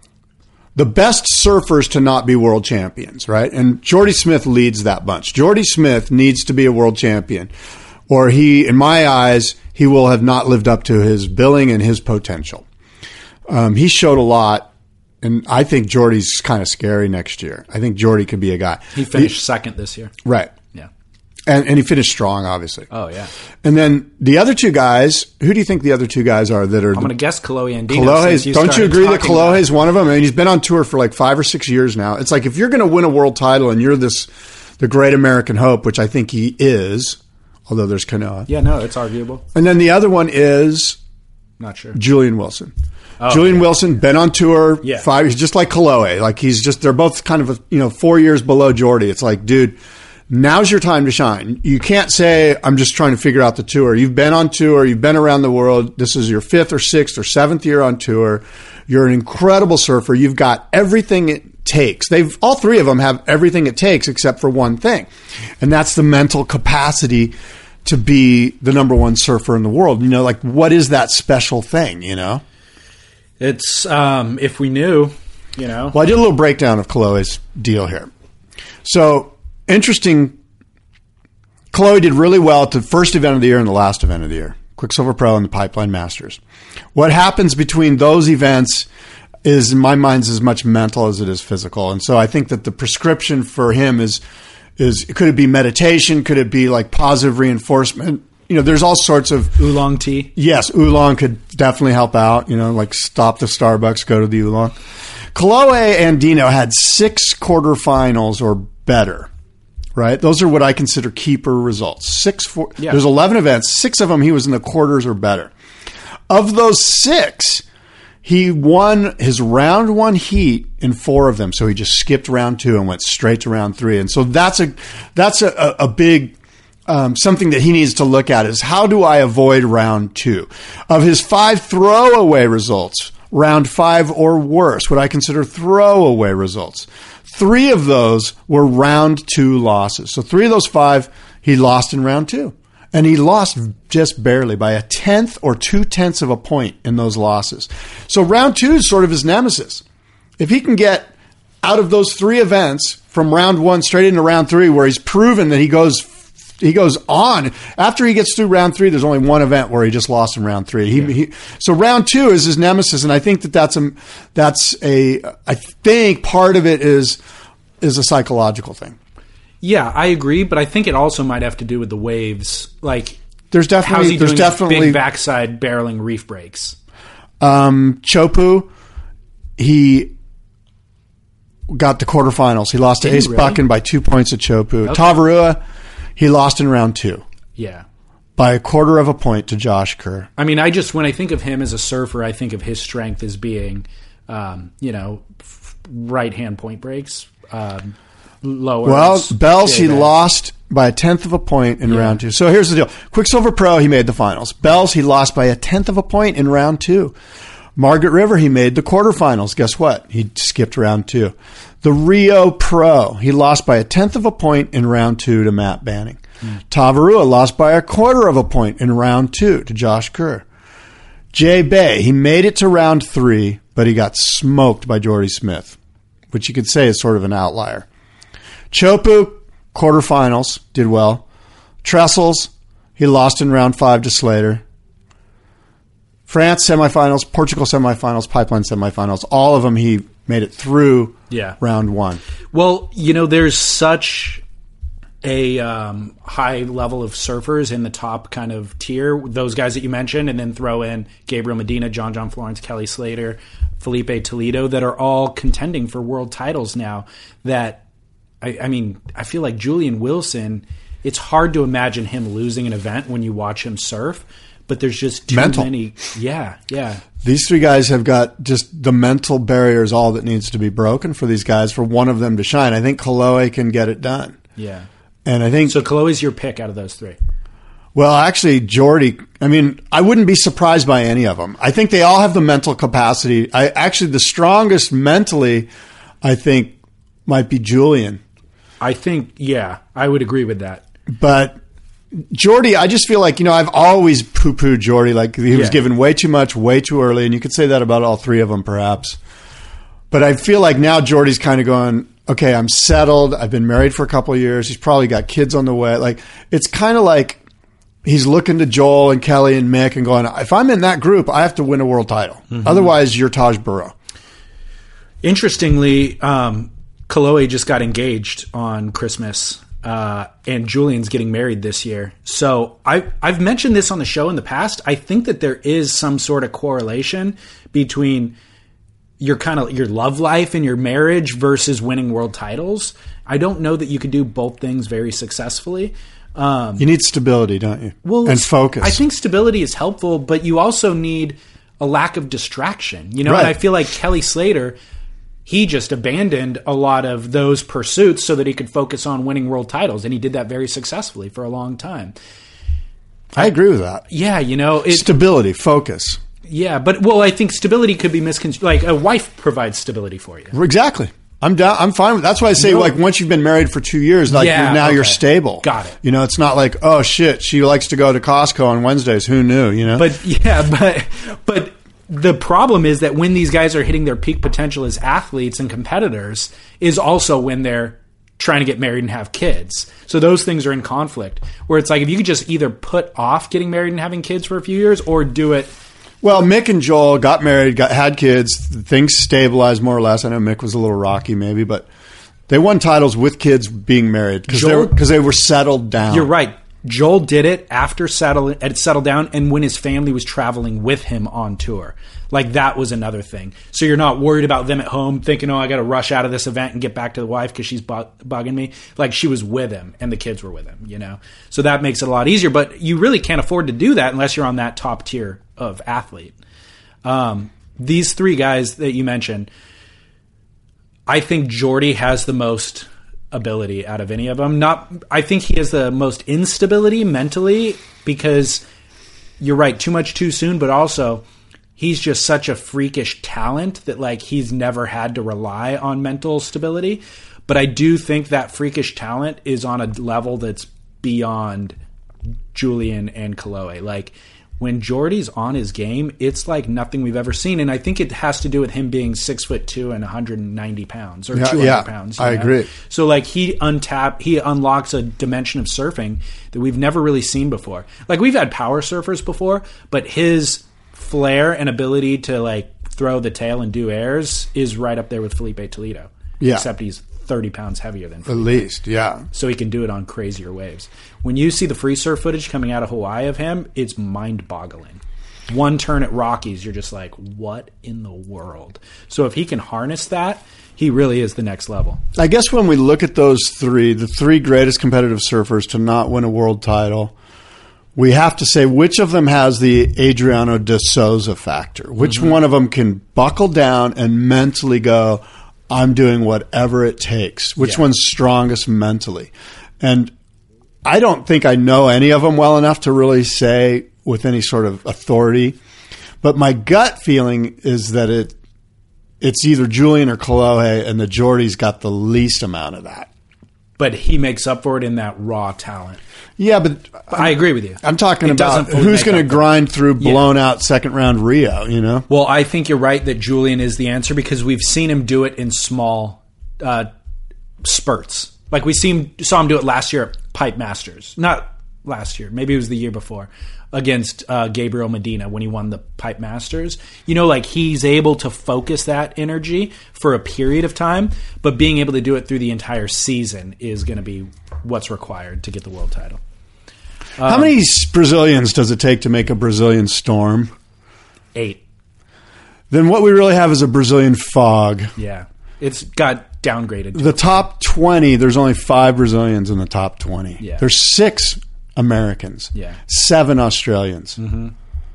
the best surfers to not be world champions, right? And Jordy Smith leads that bunch. Jordy Smith needs to be a world champion, or he, in my eyes, he will have not lived up to his billing and his potential. Um, he showed a lot. And I think Jordy's kind of scary next year. I think Jordy could be a guy. He finished he, second this year. Right. Yeah. And and he finished strong, obviously. Oh, yeah. And then the other two guys, who do you think the other two guys are that are... I'm going to guess Kalohe Andino. Kalohe's, don't you agree that Kalohe is one of them? I mean, he's been on tour for like five or six years now. It's like if you're going to win a world title and you're this, the great American hope, which I think he is, although there's Kanoa. Yeah, no, it's arguable. And then the other one is... Not sure. Julian Wilson. Oh, Julian yeah. Wilson, been on tour yeah. five years, just like Kalohe. Like he's just, they're both kind of, a, you know, four years below Jordy. It's like, dude, now's your time to shine. You can't say, I'm just trying to figure out the tour. You've been on tour. You've been around the world. This is your fifth or sixth or seventh year on tour. You're an incredible surfer. You've got everything it takes. They've, all three of them have everything it takes except for one thing. And that's the mental capacity to be the number one surfer in the world. You know, like what is that special thing, you know? It's, um, if we knew, you know. Well, I did a little breakdown of Kalohe's deal here. So, interesting. Kalohe did really well at the first event of the year and the last event of the year. Quicksilver Pro and the Pipeline Masters. What happens between those events is, in my mind, is as much mental as it is physical. And so I think that the prescription for him is, is could it be meditation? Could it be like positive reinforcement? You know, there's all sorts of... Oolong tea. Yes, oolong could definitely help out. You know, like stop the Starbucks, go to the oolong. Kalohe Andino had six quarterfinals or better, right? Those are what I consider keeper results. Six, four, yeah. There's eleven events. Six of them he was in the quarters or better. Of those six, he won his round one heat in four of them. So he just skipped round two and went straight to round three. And so that's a that's a, a, a big... Um, something that he needs to look at is how do I avoid round two? Of his five throwaway results, round five or worse, what I consider throwaway results, three of those were round two losses. So three of those five, he lost in round two. And he lost just barely by a tenth or two tenths of a point in those losses. So round two is sort of his nemesis. If he can get out of those three events from round one straight into round three where he's proven that he goes He goes on. After he gets through round three, there's only one event where he just lost in round three. He, yeah. he, so round two is his nemesis, and I think that that's a, that's a. I think part of it is is a psychological thing. Yeah, I agree, but I think it also might have to do with the waves. Like, there's definitely how's he there's doing definitely big backside barreling reef breaks. Um, Chopu, he got the quarterfinals. He lost to Ace really? Buchan by two points at Chopu. Okay. Tavarua, he lost in round two. Yeah. By a quarter of a point to Josh Kerr. I mean, I just, when I think of him as a surfer, I think of his strength as being, um, you know, right-hand point breaks, um, lower. Well, Bells, he lost by a tenth of a point in yeah. round two. So here's the deal. Quicksilver Pro, he made the finals. Bells, he lost by a tenth of a point in round two. Margaret River, he made the quarterfinals. Guess what? He skipped round two. The Rio Pro, he lost by a tenth of a point in round two to Matt Banning. Mm. Tavarua lost by a quarter of a point in round two to Josh Kerr. Jay Bay, he made it to round three, but he got smoked by Jordy Smith, which you could say is sort of an outlier. Chopu, quarterfinals, did well. Trestles, he lost in round five to Slater. France semifinals, Portugal semifinals, Pipeline semifinals, all of them he made it through yeah. round one. Well, you know, there's such a um, high level of surfers in the top kind of tier, those guys that you mentioned, and then throw in Gabriel Medina, John John Florence, Kelly Slater, Felipe Toledo, that are all contending for world titles now. That, I, I mean, I feel like Julian Wilson, it's hard to imagine him losing an event when you watch him surf. But there's just too mental. many. Yeah, yeah. These three guys have got just the mental barrier is all that needs to be broken for these guys for one of them to shine. I think Kolohe can get it done. Yeah. And I think so. Kolohe's your pick out of those three. Well, actually, Jordy. I mean, I wouldn't be surprised by any of them. I think they all have the mental capacity. I actually the strongest mentally, I think, might be Julian. I think, yeah, I would agree with that. But Jordy, I just feel like, you know, I've always poo-pooed Jordy. Like he was yeah. given way too much, way too early. And you could say that about all three of them, perhaps. But I feel like now Jordy's kind of going, okay, I'm settled. I've been married for a couple of years. He's probably got kids on the way. Like it's kind of like he's looking to Joel and Kelly and Mick and going, if I'm in that group, I have to win a world title. Mm-hmm. Otherwise, you're Taj Burrow. Interestingly, um, Kolohe just got engaged on Christmas. Uh, and Julian's getting married this year. So I, I've mentioned this on the show in the past. I think that there is some sort of correlation between your kind of your love life and your marriage versus winning world titles. I don't know that you could do both things very successfully. Um, you need stability, don't you? Well, and focus. I think stability is helpful, but you also need a lack of distraction. You know, right. And I feel like Kelly Slater, he just abandoned a lot of those pursuits so that he could focus on winning world titles. And he did that very successfully for a long time. I agree with that. Yeah, you know. It, stability, focus. Yeah, but, well, I think stability could be misconstrued. Like, a wife provides stability for you. Exactly. I'm down. I'm fine with That's why I say, no. like, once you've been married for two years, like, yeah, you're, now okay. you're stable. Got it. You know, it's not like, oh, shit, she likes to go to Costco on Wednesdays. Who knew, you know? But, yeah, but, but, the problem is that when these guys are hitting their peak potential as athletes and competitors is also when they're trying to get married and have kids. So those things are in conflict, where it's like if you could just either put off getting married and having kids for a few years or do it. Well, Mick and Joel got married, got had kids. Things stabilized more or less. I know Mick was a little rocky maybe, but they won titles with kids being married because they, were, they were settled down. You're right. Joel did it after settle, it settled down and when his family was traveling with him on tour. Like, that was another thing. So you're not worried about them at home thinking, oh, I got to rush out of this event and get back to the wife because she's bu- bugging me. Like, she was with him and the kids were with him, you know? So that makes it a lot easier. But you really can't afford to do that unless you're on that top tier of athlete. Um, these three guys that you mentioned, I think Jordy has the most ability out of any of them. Not, I think he has the most instability mentally because you're right, too much too soon, but also he's just such a freakish talent that like he's never had to rely on mental stability. But I do think that freakish talent is on a level that's beyond Julian and Kolohe. Like, when Jordy's on his game, it's like nothing we've ever seen. And I think it has to do with him being six foot two and one hundred ninety pounds or yeah, two hundred yeah, pounds. I know? agree. So like he untap, he unlocks a dimension of surfing that we've never really seen before. Like, we've had power surfers before, but his flair and ability to like throw the tail and do airs is right up there with Felipe Toledo. Yeah. Except he's thirty pounds heavier than Felipe. At least, yeah. So he can do it on crazier waves. When you see the free surf footage coming out of Hawaii of him, it's mind-boggling. One turn at Rockies, you're just like, what in the world? So if he can harness that, he really is the next level. I guess when we look at those three, the three greatest competitive surfers to not win a world title, we have to say which of them has the Adriano de Souza factor. Which mm-hmm. one of them can buckle down and mentally go, I'm doing whatever it takes. Which yeah. one's strongest mentally? And I don't think I know any of them well enough to really say with any sort of authority. But my gut feeling is that it it's either Julian or Kolohe, and the Jordy's got the least amount of that. but he makes up for it in that raw talent. Yeah, but I agree with you. I'm talking It about doesn't fully who's make going to up for it. grind through Yeah. blown out second round Rio, you know? Well, I think you're right that Julian is the answer because we've seen him do it in small uh, spurts. Like we seen, saw him do it last year at Pipe Masters. Not last year. Maybe it was the year before against uh, Gabriel Medina when he won the Pipe Masters. You know, like he's able to focus that energy for a period of time, but being able to do it through the entire season is going to be what's required to get the world title. How many Brazilians does it take to make a Brazilian storm? Eight. Then what we really have is a Brazilian fog. Yeah. It's got downgraded. The top twenty, there's only five Brazilians in the top twenty. Yeah. There's six Americans. Yeah. Seven Australians. Mm-hmm.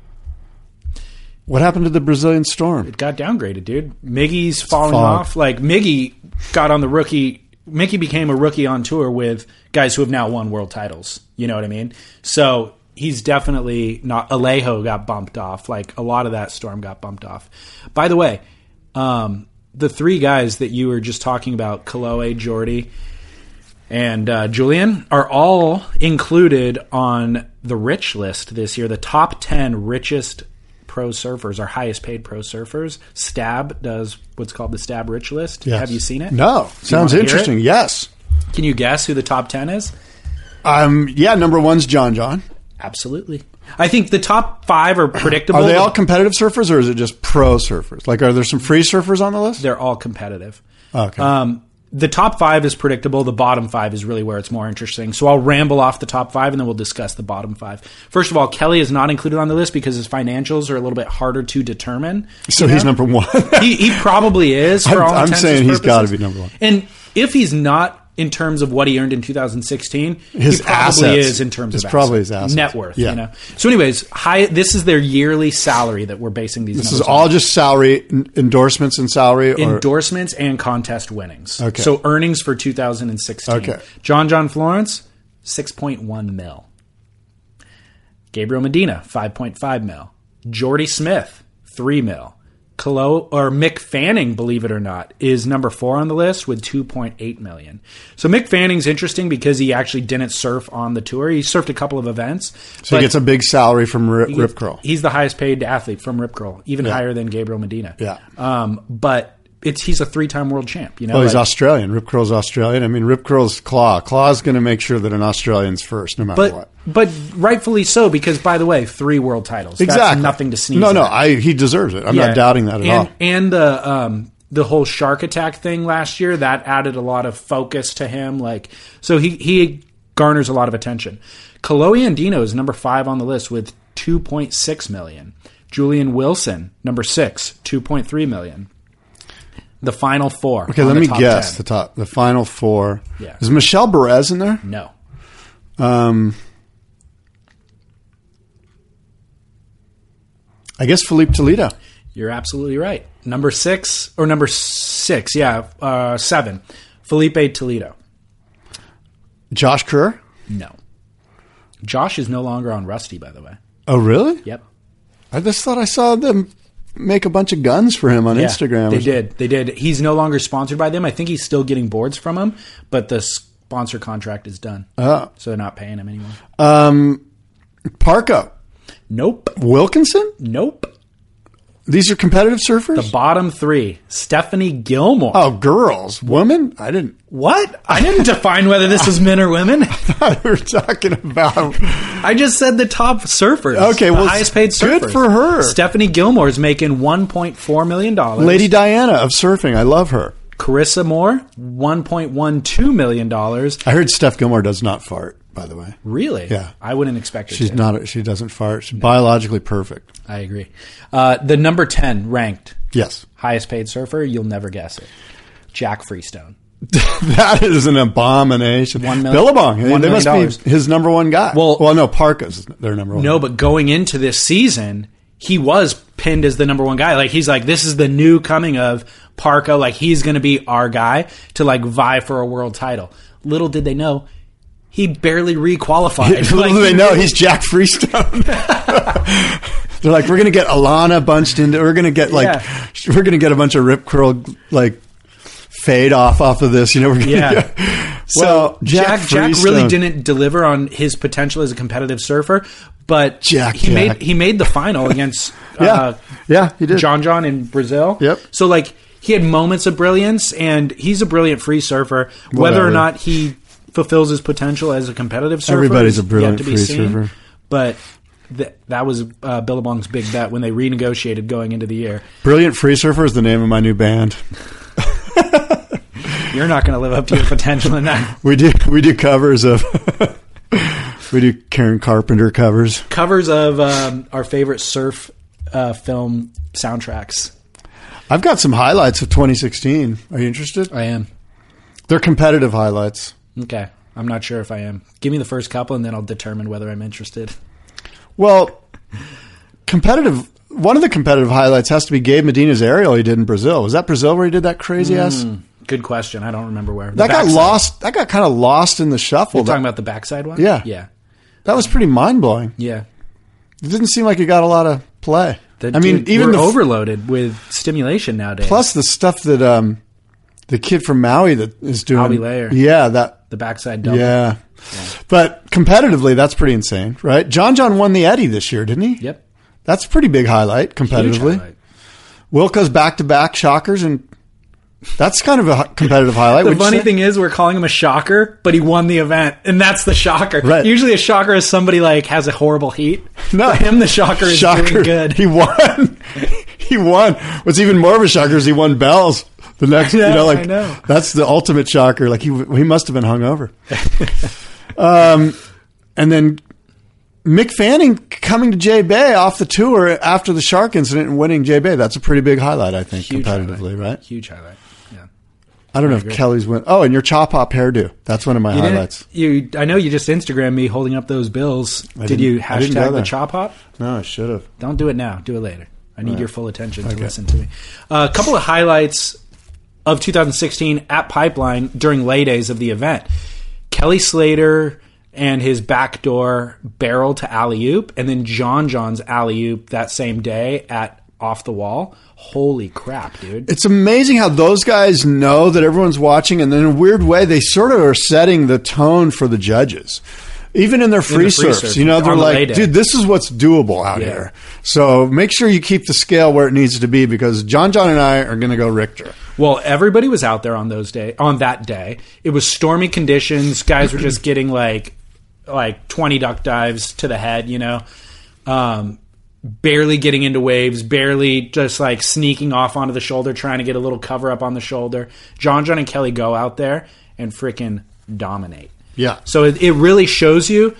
What happened to the Brazilian storm? It got downgraded, dude. Miggy's falling Fog. off. Like Miggy got on the rookie. Mickey became a rookie on tour with guys who have now won world titles. You know what I mean? So he's definitely not. Alejo got bumped off. Like a lot of that storm got bumped off. By the way, um, the three guys that you were just talking about, Koloe, Jordy, and uh, Julian, are all included on the rich list this year. The top ten richest pro surfers, our highest paid pro surfers. Stab does what's called the Stab Rich List. Yes. Have you seen it? No. Do you Sounds wanna hear interesting. it? Yes. Can you guess who the top ten is? Um. Yeah, number one's John John. Absolutely. I think the top five are predictable. Are they all competitive surfers or is it just pro surfers? Like, are there some free surfers on the list? They're all competitive. Okay. Um, the top five is predictable. The bottom five is really where it's more interesting. So I'll ramble off the top five, and then we'll discuss the bottom five. First of all, Kelly is not included on the list because his financials are a little bit harder to determine. so you know? he's number one. he, he probably is. For I'm- all I'm intents saying and he's gotta purposes. be number one. And if he's not, in terms of what he earned in two thousand sixteen, His he probably assets. is in terms It's of probably assets. his assets. Net worth. Yeah. You know. So, anyways, high. This is their yearly salary that we're basing these. This numbers is all on. just salary, n- endorsements and salary? Or? endorsements and contest winnings. Okay. So earnings for two thousand sixteen. Okay. John John Florence, six point one mil. Gabriel Medina, five point five mil. Jordy Smith, three mil. Kolo, or Mick Fanning, believe it or not, is number four on the list with two point eight million. So Mick Fanning's interesting because he actually didn't surf on the tour. He surfed a couple of events. So he gets a big salary from Rip, Rip Curl. He's the highest paid athlete from Rip Curl, even Yeah. higher than Gabriel Medina. Yeah. Um, but it's he's a three-time world champ. You know, Oh, he's like- Australian. Rip Curl's Australian. I mean, Rip Curl's Claw. Claw's going to make sure that an Australian's first, no matter But what. but rightfully so, because by the way, three world titles. Exactly. That's nothing to sneeze No, at. no, I, he deserves it. I'm Yeah. not doubting that at and, all. And the um, the whole shark attack thing last year, that added a lot of focus to him. Like so, he he garners a lot of attention. Koloe Andino is number five on the list with two point six million. Julian Wilson, number six, two point three million. The final four. Okay, on let the me top guess ten. the top, the final four. Yeah. Is Michelle Perez in there? No. Um, I guess Felipe Toledo. You're absolutely right. Number six, or number six, yeah, uh, seven. Felipe Toledo. Josh Kerr? No. Josh is no longer on Rusty, by the way. Oh, really? Yep. I just thought I saw them make a bunch of guns for him on Yeah, Instagram. They did. They did. He's no longer sponsored by them. I think he's still getting boards from them, but the sponsor contract is done. Oh. So they're not paying him anymore. Um, Parko. Nope. Wilkinson? Nope. These are competitive surfers? The bottom three. Stephanie Gilmore. oh, girls. Women? I didn't. What? I didn't define whether this was men or women. we were talking about. I just said the top surfers. Okay, the well, highest paid surfers. good for her. Stephanie Gilmore is making one point four million dollars. Lady Diana of surfing. I love her. Carissa Moore, one point one two million dollars. I heard Steph Gilmore does not fart, by the way. Really? Yeah. I wouldn't expect her She's to. not. She doesn't fart. She's biologically perfect. I agree. Uh, the number ten ranked Yes. highest paid surfer, you'll never guess it. Jack Freestone. That is an abomination. One million- Billabong. one they million must dollars. be his number one guy. Well- well, no, Parka's their number one. No, but going into this season, he was pinned as the number one guy. Like he's like, this is the new coming of Parko. Like he's going to be our guy to like vie for a world title. Little did they know, he barely requalified. Little Like, do they know he's Jack Freestone. They're like, we're going to get Alana bunched into. We're going to get like, Yeah. we're going to get a bunch of Rip Curl like fade off off of this. You know, we're gonna Yeah. get- So Well, Jack Jack Jack, Freestone- really didn't deliver on his potential as a competitive surfer, but Jack, he Jack. made he made the final against Yeah. uh, Yeah, he did. John John in Brazil. Yep. So like he had moments of brilliance, and he's a brilliant free surfer. Whether Whatever. or not he fulfills his potential as a competitive surfer, Everybody's is a brilliant yet to be free seen. surfer. But th- that was uh, Billabong's big bet when they renegotiated going into the year. Brilliant Free Surfer is the name of my new band. You're not going to live up to your potential in that. We do we do covers of we do Karen Carpenter covers. Covers of um, our favorite surf uh, film soundtracks. I've got some highlights of twenty sixteen. Are you interested? I am. They're competitive highlights. Okay. I'm not sure if I am. Give me the first couple, and then I'll determine whether I'm interested. Well, competitive. One of the competitive highlights has to be Gabe Medina's aerial he did in Brazil. Was that Brazil where he did that crazy ass? Good question. I don't remember where. The That got backside. lost. That got kind of lost in the shuffle. You're talking That, about the backside one? Yeah. Yeah. that was pretty mind blowing. Yeah. It didn't seem like it got a lot of play. The- I mean, dude, even we're the f- overloaded with stimulation nowadays. plus the stuff that um, the kid from Maui that is doing. Albie Layer. Yeah, that. the backside double. Yeah. But competitively, that's pretty insane, right? John John won the Eddie this year, didn't he? Yep. That's a pretty big highlight Huge competitively. highlight. Wilco's back-to-back shockers, and that's kind of a h- competitive highlight. The would you funny say? thing is, we're calling him a shocker, but he won the event, and that's the shocker. Right. Usually, a shocker is somebody like has a horrible heat. No. For him, the shocker is Shocker. doing good. He won. He won. What's even more of a shocker is he won bells. The next, I know, you know, like I know. that's the ultimate shocker. Like he he must have been hungover. um, and then Mick Fanning coming to J Bay off the tour after the shark incident and winning J Bay. That's a pretty big highlight, I think, Huge competitively, highlight. right? Huge highlight. Yeah. I don't know if Kelly's win. Oh, and your chop hop hairdo. That's one of my You didn't- highlights. You, I know you just Instagrammed me holding up those bills. I Did you didn't- I didn't go hashtag the there. chop hop? No, I should have. Don't do it now. Do it later. I need your full attention to Okay. listen to me. Uh, a couple of highlights of two thousand sixteen at Pipeline during lay days of the event. Kelly Slater and his backdoor barrel to alley-oop, and then John John's alley-oop that same day at Off the Wall. Holy crap, dude. It's amazing how those guys know that everyone's watching, and in a weird way, they sort of are setting the tone for the judges. Even in their free, the free surfs, surf, you know, they're on the lay like, day. dude, this is what's doable out Yeah. here. So make sure you keep the scale where it needs to be because John John and I are going to go Richter. Well, everybody was out there on those day on that day. It was stormy conditions. Guys were just getting like like twenty duck dives to the head, you know. Um, barely getting into waves, barely just like sneaking off onto the shoulder, trying to get a little cover up on the shoulder. John John and Kelly go out there and freaking dominate. Yeah. So it, it really shows you,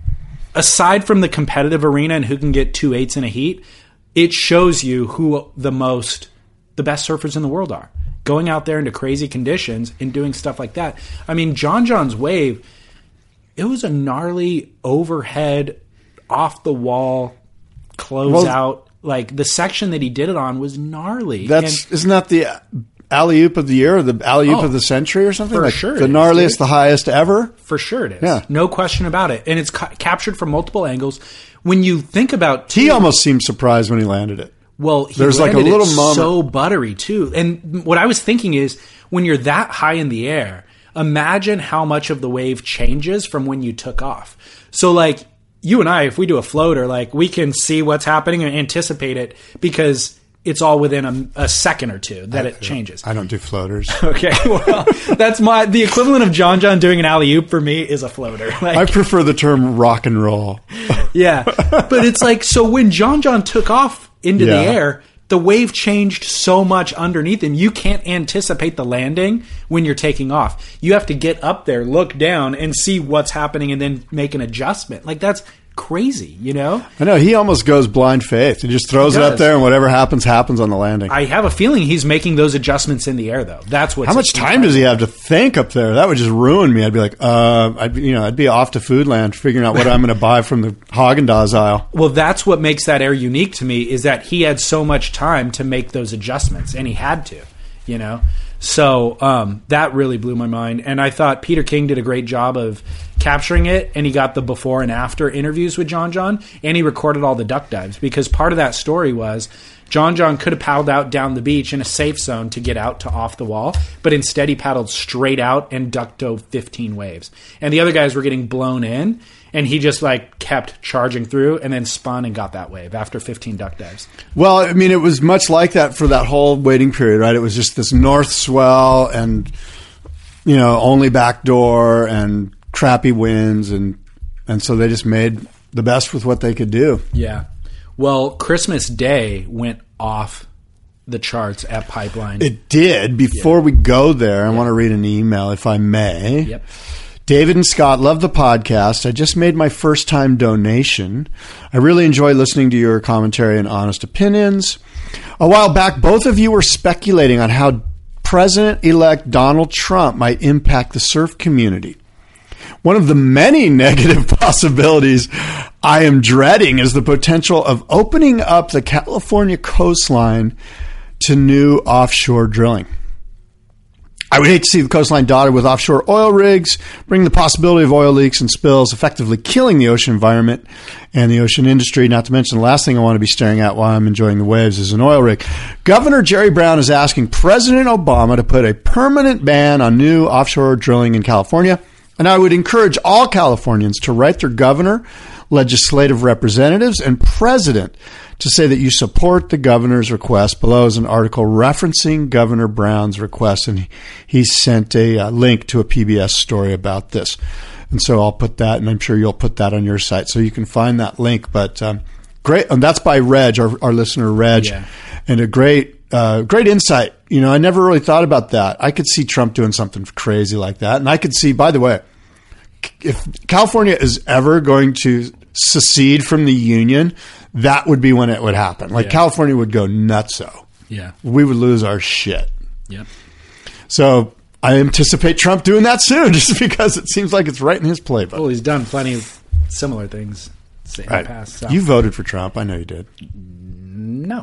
aside from the competitive arena and who can get two eights in a heat, it shows you who the most, the best surfers in the world are. Going out there into crazy conditions and doing stuff like that. I mean, John John's wave, it was a gnarly overhead, off the wall, close Well, out. Like the section that he did it on was gnarly. That's And- isn't that the alley oop of the year or the alley oop Oh, of the century or something? for Like sure the it is, gnarliest, dude. the highest ever. For sure it is. Yeah. No question about it. And it's ca- captured from multiple angles. When you think about... He almost seemed surprised when he landed it. Well, he There's like a landed it little moment. so buttery, too. And what I was thinking is, when you're that high in the air, imagine how much of the wave changes from when you took off. So, like, you and I, if we do a floater, like, we can see what's happening and anticipate it because it's all within a, a second or two that it changes. I don't do floaters. Okay, well, that's my... The equivalent of John John doing an alley-oop for me is a floater. Like, I prefer the term rock and roll. yeah. But it's like, so when John John took off into Yeah. the air, the wave changed so much underneath him. You can't anticipate the landing when you're taking off. You have to get up there, look down, and see what's happening and then make an adjustment. Like, that's crazy, you know? I know he almost goes blind faith. He just throws He it up does. there, and whatever happens, happens on the landing. I have a feeling he's making those adjustments in the air, though. That's what's How much time does he have to think up there? That would just ruin me. I'd be like, uh, I'd be, you know, I'd be off to Foodland figuring out what I'm going to buy from the Haagen-Dazs aisle. Well, that's what makes that air unique to me, is that he had so much time to make those adjustments, and he had to, you know? So um, that really blew my mind. And I thought Peter King did a great job of capturing it, and he got the before and after interviews with John John, and he recorded all the duck dives, because part of that story was John John could have paddled out down the beach in a safe zone to get out to off the wall, but instead he paddled straight out and duck dove fifteen waves. And the other guys were getting blown in, and he just like kept charging through and then spun and got that wave after fifteen duck dives. Well, I mean, it was much like that for that whole waiting period, right? It was just this north swell and, you know, only backdoor and crappy winds. And, and so they just made the best with what they could do. Yeah. Well, Christmas Day went off the charts at Pipeline. It did. Before yeah. we go there, I yeah. want to read an email, if I may. Yep. David and Scott, love the podcast. I just made my first time donation. I really enjoy listening to your commentary and honest opinions. A while back, both of you were speculating on how President-elect Donald Trump might impact the surf community. One of the many negative possibilities I am dreading is the potential of opening up the California coastline to new offshore drilling. I would hate to see the coastline dotted with offshore oil rigs, bringing the possibility of oil leaks and spills, effectively killing the ocean environment and the ocean industry. Not to mention, the last thing I want to be staring at while I'm enjoying the waves is an oil rig. Governor Jerry Brown is asking President Obama to put a permanent ban on new offshore drilling in California. And I would encourage all Californians to write their governor, legislative representatives, and president to say that you support the governor's request. Below is an article referencing Governor Brown's request, and he sent a uh, link to a P B S story about this. And so I'll put that, and I'm sure you'll put that on your site so you can find that link. But um, great, and that's by Reg, our, our listener Reg, yeah. and a great, uh, great insight. You know, I never really thought about that. I could see Trump doing something crazy like that. And I could see, by the way, if California is ever going to secede from the union, that would be when it would happen. Like yeah. California would go nutso. Yeah. We would lose our shit. Yep. So I anticipate Trump doing that soon, just because it seems like it's right in his playbook. Well, he's done plenty of similar things in right. the past. So. You voted for Trump. I know you did. No.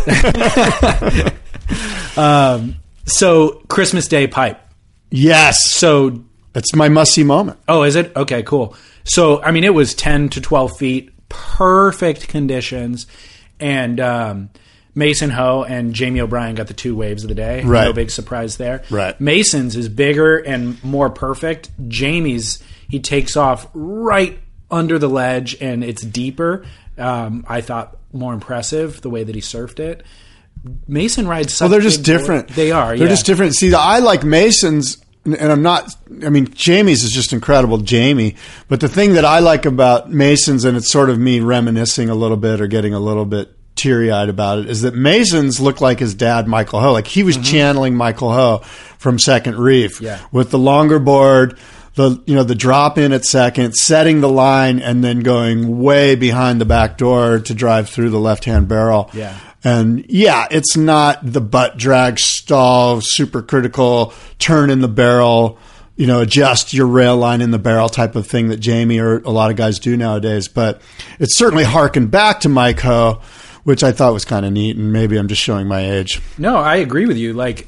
um, so Christmas Day pipe. Yes. So that's my must-see moment. Oh, is it? Okay, cool. So, I mean, it was ten to twelve feet, perfect conditions, and um, Mason Ho and Jamie O'Brien got the two waves of the day. Right. No big surprise there. Right. Mason's is bigger and more perfect. Jamie's, he takes off right under the ledge, and it's deeper. Um, I thought more impressive the way that he surfed it. Mason rides such Well, they're just big different. Board. They are, They're yeah. just different. See, I like Mason's, and I'm not, I mean, Jamie's is just incredible, Jamie. But the thing that I like about Mason's, and it's sort of me reminiscing a little bit or getting a little bit teary-eyed about it, is that Mason's looked like his dad, Michael Ho. Like he was mm-hmm. channeling Michael Ho from Second Reef yeah. with the longer board, the you know the drop in at second, setting the line, and then going way behind the back door to drive through the left-hand barrel. Yeah. And yeah, it's not the butt drag stall, super critical, turn in the barrel, you know, adjust your rail line in the barrel type of thing that Jamie or a lot of guys do nowadays. But it's certainly harkened back to Mike Ho, which I thought was kind of neat. And maybe I'm just showing my age. No, I agree with you. Like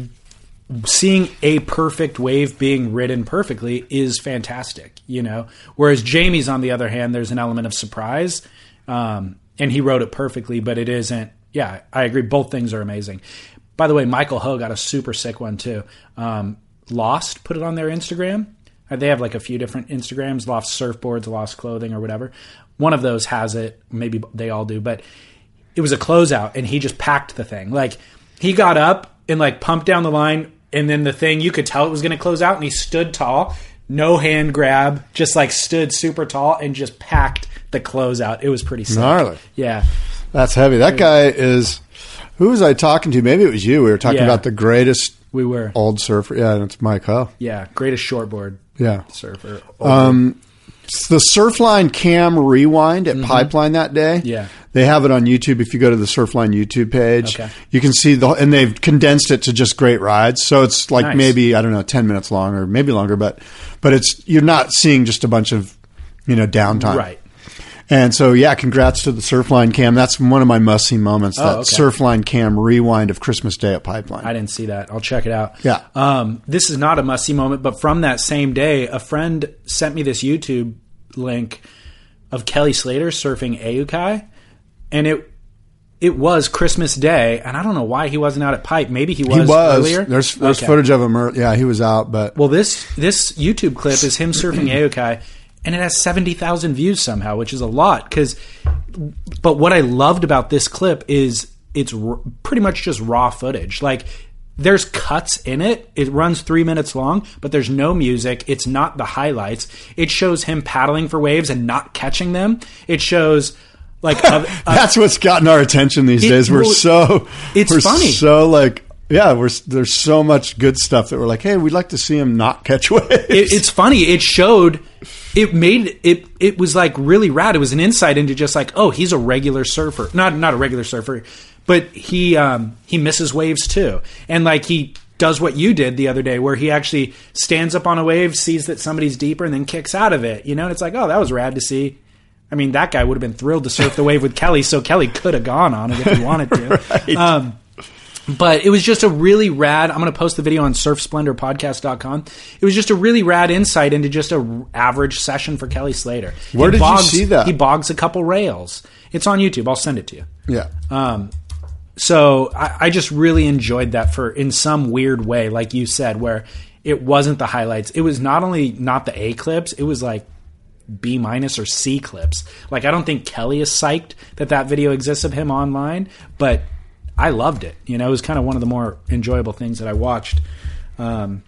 seeing a perfect wave being ridden perfectly is fantastic, you know, whereas Jamie's, on the other hand, there's an element of surprise. Um, and he rode it perfectly, but it isn't. Yeah, I agree. Both things are amazing. By the way, Michael Ho got a super sick one too. Um, Lost put it on their Instagram. They have like a few different Instagrams, Lost Surfboards, Lost Clothing or whatever. One of those has it. Maybe they all do. But it was a closeout, and he just packed the thing. Like he got up and like pumped down the line, and then the thing, you could tell it was going to close out, and he stood tall, no hand grab, just like stood super tall and just packed the closeout. It was pretty sick. Gnarly. Yeah. That's heavy. That guy is, who was I talking to? Maybe it was you. We were talking yeah. about the greatest we were. old surfer. Yeah, it's Mike Ho. Yeah, greatest shortboard yeah. surfer. Um, the Surfline Cam Rewind at mm-hmm. Pipeline that day. Yeah. They have it on YouTube. If you go to the Surfline YouTube page, okay. you can see the, and they've condensed it to just great rides. So it's like nice. maybe, I don't know, ten minutes long or maybe longer, but, but it's, you're not seeing just a bunch of, you know, downtime. Right. And so, yeah, congrats to the Surfline Cam. That's one of my must-see moments, Oh, that okay. Surfline Cam rewind of Christmas Day at Pipeline. I didn't see that. I'll check it out. Yeah. Um, this is not a must-see moment, but from that same day, a friend sent me this YouTube link of Kelly Slater surfing Eaukai, and it it was Christmas Day, and I don't know why he wasn't out at Pipe. Maybe he was, He was. earlier. There's, there's Okay. footage of him. ear- Yeah, he was out, but Well, this this YouTube clip is him surfing Eaukai, and it has seventy thousand views somehow, which is a lot. Cause, but what I loved about this clip is it's r- pretty much just raw footage. Like, there's cuts in it. It runs three minutes long, but there's no music. It's not the highlights. It shows him paddling for waves and not catching them. It shows... Like uh, uh, that's what's gotten our attention these it- days. We're well, so it's we're funny. So like, yeah, we're there's so much good stuff that we're like, hey, we'd like to see him not catch waves. it, it's funny. It showed, it made it. It was like really rad. It was an insight into just like, oh, he's a regular surfer, not not a regular surfer, but he um, he misses waves too, and like he does what you did the other day, where he actually stands up on a wave, sees that somebody's deeper, and then kicks out of it. You know, and it's like, oh, that was rad to see. I mean, that guy would have been thrilled to surf the wave with Kelly, so Kelly could have gone on it if he wanted to. Right. Um, but it was just a really rad... I'm going to post the video on surf splendor podcast dot com. It was just a really rad insight into just a r- average session for Kelly Slater. Where He did you bogs- see that? He bogs a couple rails. It's on YouTube. I'll send it to you. yeah. Um, so I, I just really enjoyed that for in some weird way, like you said, where it wasn't the highlights. It was not only not the A clips, it was like B minus or C clips. Like, I don't think Kelly is psyched that that video exists of him online, but I loved it. You know, it was kind of one of the more enjoyable things that I watched. Um,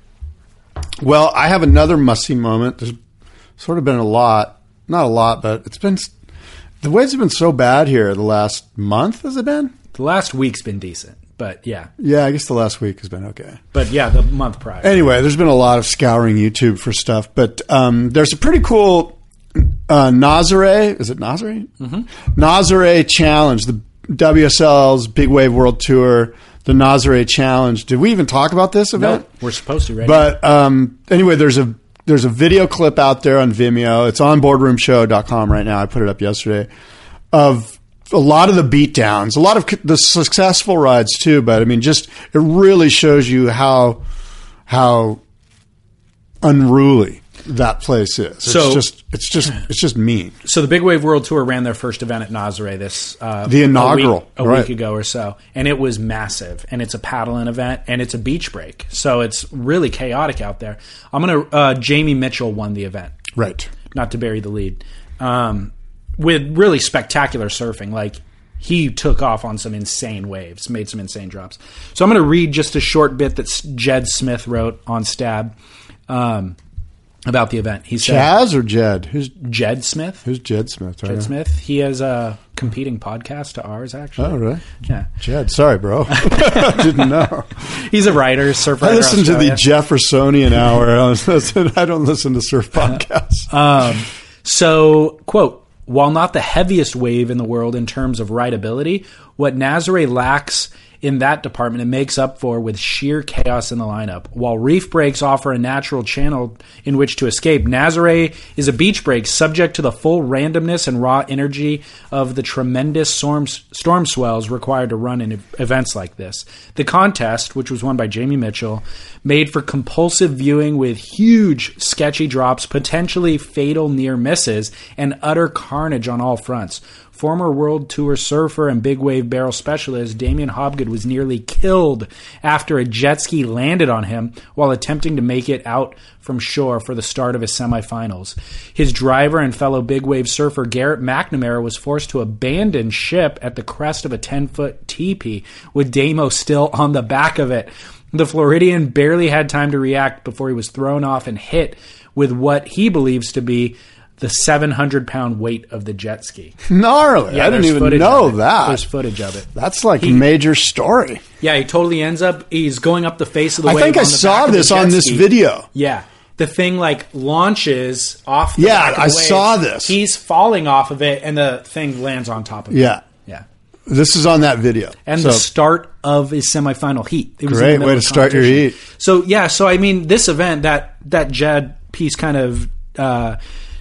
Well, I have another must-see moment. There's sort of been a lot, not a lot, but it's been the waves have been so bad here the last month. Has it been? the last week's been decent, but yeah, Yeah, I guess the last week has been okay. but yeah, the month prior. Anyway, there's been a lot of scouring YouTube for stuff, but um, there's a pretty cool uh, Nazare. Is it Nazare? Mm-hmm. Nazare Challenge, the W S L's Big Wave World Tour, the Nazare Challenge. Did we even talk about this event? No, we're supposed to, right? But um, anyway, there's a there's a video clip out there on Vimeo. It's on boardroom show dot com right now. I put it up yesterday of a lot of the beatdowns, a lot of the successful rides too. But I mean, just it really shows you how how unruly that place is. It's So- just it's just it's just mean. So the Big Wave World Tour ran their first event at Nazare this uh, The inaugural, a, week, a right. week ago or so, and it was massive. And it's a paddling event, and it's a beach break, so it's really chaotic out there. I'm gonna uh, Jamie Mitchell won the event, Right. not to bury the lead, um, with really spectacular surfing. Like, he took off on some insane waves, made some insane drops. So I'm gonna read just a short bit that Jed Smith wrote on Stab. Um, about the event. He said, Chaz or Jed? Who's Jed Smith. who's Jed Smith? Jed Smith. He has a competing podcast to ours, actually. Oh, really? Yeah. Jed, sorry, bro. Didn't know. He's a writer, surf I writer. listen to the Australia. Jeffersonian Hour. I don't listen, I don't listen to surf podcasts. Um, so, quote, while not the heaviest wave in the world in terms of rideability, what Nazare lacks in that department it makes up for with sheer chaos in the lineup. While reef breaks offer a natural channel in which to escape, Nazare is a beach break subject to the full randomness and raw energy of the tremendous storm, storm swells required to run in events like this. The contest, which was won by Jamie Mitchell, made for compulsive viewing with huge sketchy drops, potentially fatal near misses, and utter carnage on all fronts. Former World Tour surfer and big wave barrel specialist Damien Hobgood was nearly killed after a jet ski landed on him while attempting to make it out from shore for the start of his semifinals. His driver and fellow big wave surfer Garrett McNamara was forced to abandon ship at the crest of a ten-foot teepee, with Damo still on the back of it. The Floridian barely had time to react before he was thrown off and hit with what he believes to be the seven hundred pound weight of the jet ski. Gnarly. Yeah, I didn't there's even footage know of it. that. There's footage of it. That's like He- a major story. Yeah, he totally ends up, he's going up the face of the I wave. think I on the saw back of the this jet on this ski. video. Yeah. The thing like launches off the Yeah, back of the I wave. saw this. He's falling off of it, and the thing lands on top of it. Yeah. Yeah. This is on that video. And So- the start of his semifinal heat. It was in Great the middle way of to start your competition. heat. So, yeah, so I mean, this event, that, that Jed piece kind of uh,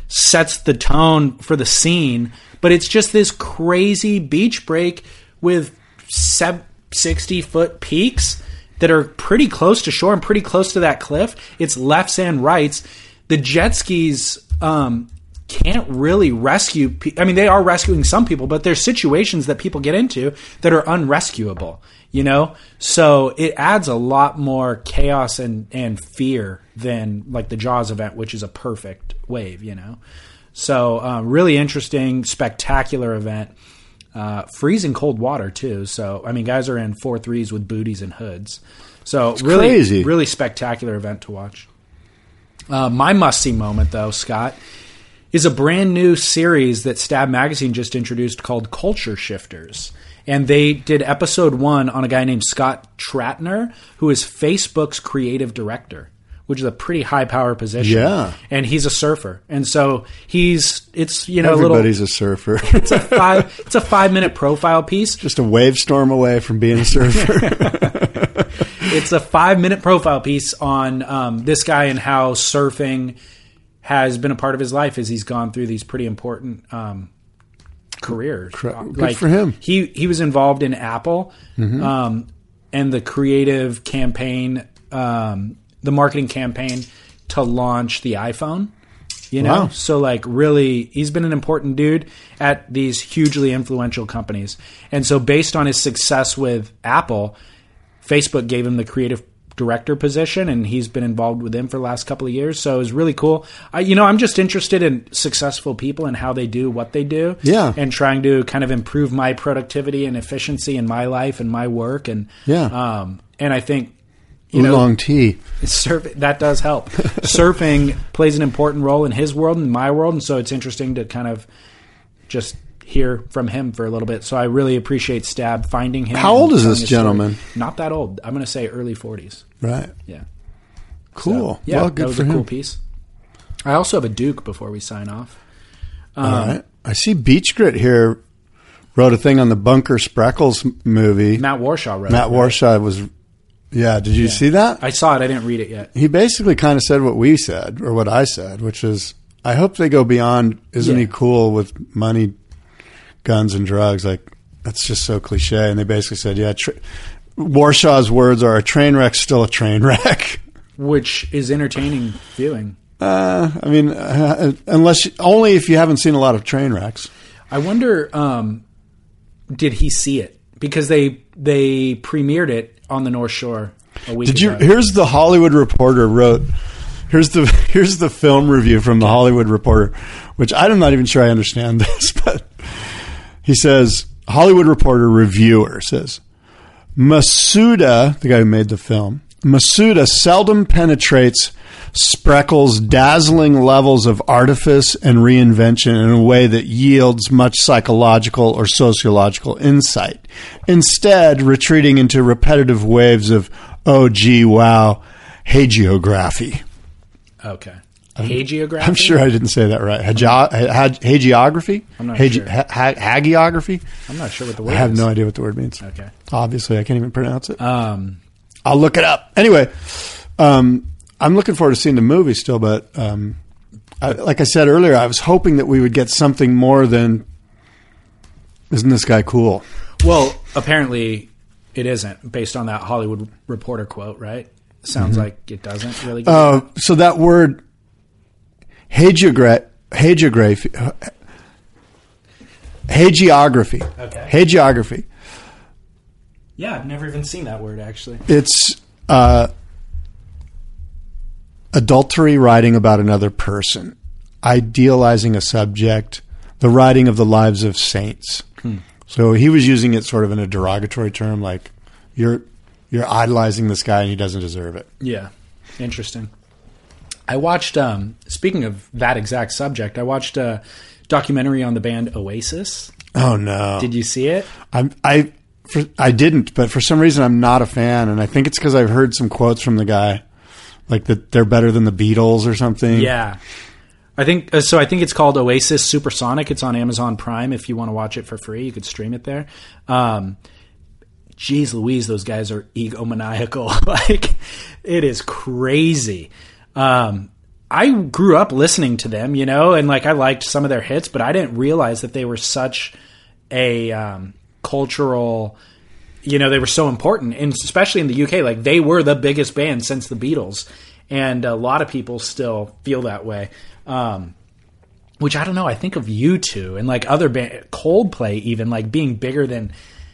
sets the tone for the scene. But it's just this crazy beach break with sixty foot peaks that are pretty close to shore and pretty close to that cliff. It's lefts and rights. The jet skis um, can't really rescue pe- I mean, they are rescuing some people, but there's situations that people get into that are unrescuable, you know? So it adds a lot more chaos and, and fear than like the Jaws event, which is a perfect wave, you know? So um, really interesting, spectacular event. Uh, freezing cold water too. So I mean, guys are in four threes with booties and hoods. So it's really, crazy. really spectacular event to watch. Uh, my must see moment though, Scott, is a brand new series that Stab Magazine just introduced called Culture Shifters. And they did episode one on a guy named Scott Tratner, who is Facebook's creative director, which is a pretty high power position. Yeah. And he's a surfer. And so he's, it's, you know, everybody's a, little, a surfer. it's a five, it's a five minute profile piece. Just a wave storm away from being a surfer. It's a five minute profile piece on um, this guy and how surfing has been a part of his life as he's gone through these pretty important um, careers. Good like, for him. He, he was involved in Apple Mm-hmm. um, and the creative campaign, um, the marketing campaign to launch the iPhone, you know? Wow. So like really, he's been an important dude at these hugely influential companies. And so based on his success with Apple, Facebook gave him the creative director position and he's been involved with them for the last couple of years. So it was really cool. I, you know, I'm just interested in successful people and how they do what they do. Yeah. And trying to kind of improve my productivity and efficiency in my life and my work. And, Yeah. um, and I think, you know, Oolong tea. surf, that does help. Surfing plays an important role in his world and my world, and so it's interesting to kind of just hear from him for a little bit. So I really appreciate Stab finding him. How old is telling this his story. gentleman? Not that old. I'm going to say early forties. Right. Yeah. Cool. So, yeah, well, good that was for a him. cool piece. I also have a Duke before we sign off. Um, All right. I see Beach Grit here wrote a thing on the Bunker Spreckles movie. Matt Warshaw wrote Matt it, right? Warshaw was, yeah. Did you Yeah. see that? I saw it. I didn't read it yet. He basically kind of said what we said, or what I said, which is, I hope they go beyond, isn't Yeah. he cool with money, guns, and drugs? Like, that's just so cliche. And they basically said, yeah, tra- Warshaw's words are, a train wreck's still a train wreck. Which is entertaining viewing. Uh, I mean, uh, unless you, only if you haven't seen a lot of train wrecks. I wonder, um, did he see it? Because they they premiered it on the North Shore a week Did you? ago. Here's the Hollywood Reporter wrote. Here's the here's the film review from the Hollywood Reporter, which I'm not even sure I understand this, but he says, Hollywood Reporter reviewer says, Masuda, the guy who made the film, Masuda seldom penetrates Spreckles' dazzling levels of artifice and reinvention in a way that yields much psychological or sociological insight, instead retreating into repetitive waves of, oh, gee, wow, hagiography. Okay. Hagiography? I'm sure I didn't say that right. Hagi- hag- hagiography? I'm not Hagi- sure. ha- ha- hagiography? I'm not sure what the word I have is. no idea what the word means. Okay. Obviously, I can't even pronounce it. Um, I'll look it up. Anyway, um, I'm looking forward to seeing the movie still, but um, I, like I said earlier, I was hoping that we would get something more than, isn't this guy cool? well, apparently it isn't, based on that Hollywood Reporter quote, right? Sounds Mm-hmm. like it doesn't really get Uh, so that word, hagiogra- hagiography, hagiography, Okay. hagiography. Yeah, I've never even seen that word, actually. It's uh, adultery writing about another person, idealizing a subject, the writing of the lives of saints. Hmm. So he was using it sort of in a derogatory term, like you're you're idolizing this guy and he doesn't deserve it. Yeah. Interesting. I watched, um, speaking of that exact subject, I watched a documentary on the band Oasis. Oh no! Did you see it? I'm, I for, I didn't, but for some reason I'm not a fan, and I think it's because I've heard some quotes from the guy, like that they're better than the Beatles or something. Yeah. I think uh, so. I think it's called Oasis Supersonic. It's on Amazon Prime. If you want to watch it for free, you could stream it there. Um, geez Louise, those guys are egomaniacal. Like, it is crazy. Um, I grew up listening to them, you know, and like I liked some of their hits, but I didn't realize that they were such a um, cultural, you know, they were so important, and especially in the U K, like they were the biggest band since the Beatles, and a lot of people still feel that way. Um, which I don't know. I think of U two and like other band, Coldplay, even like being bigger than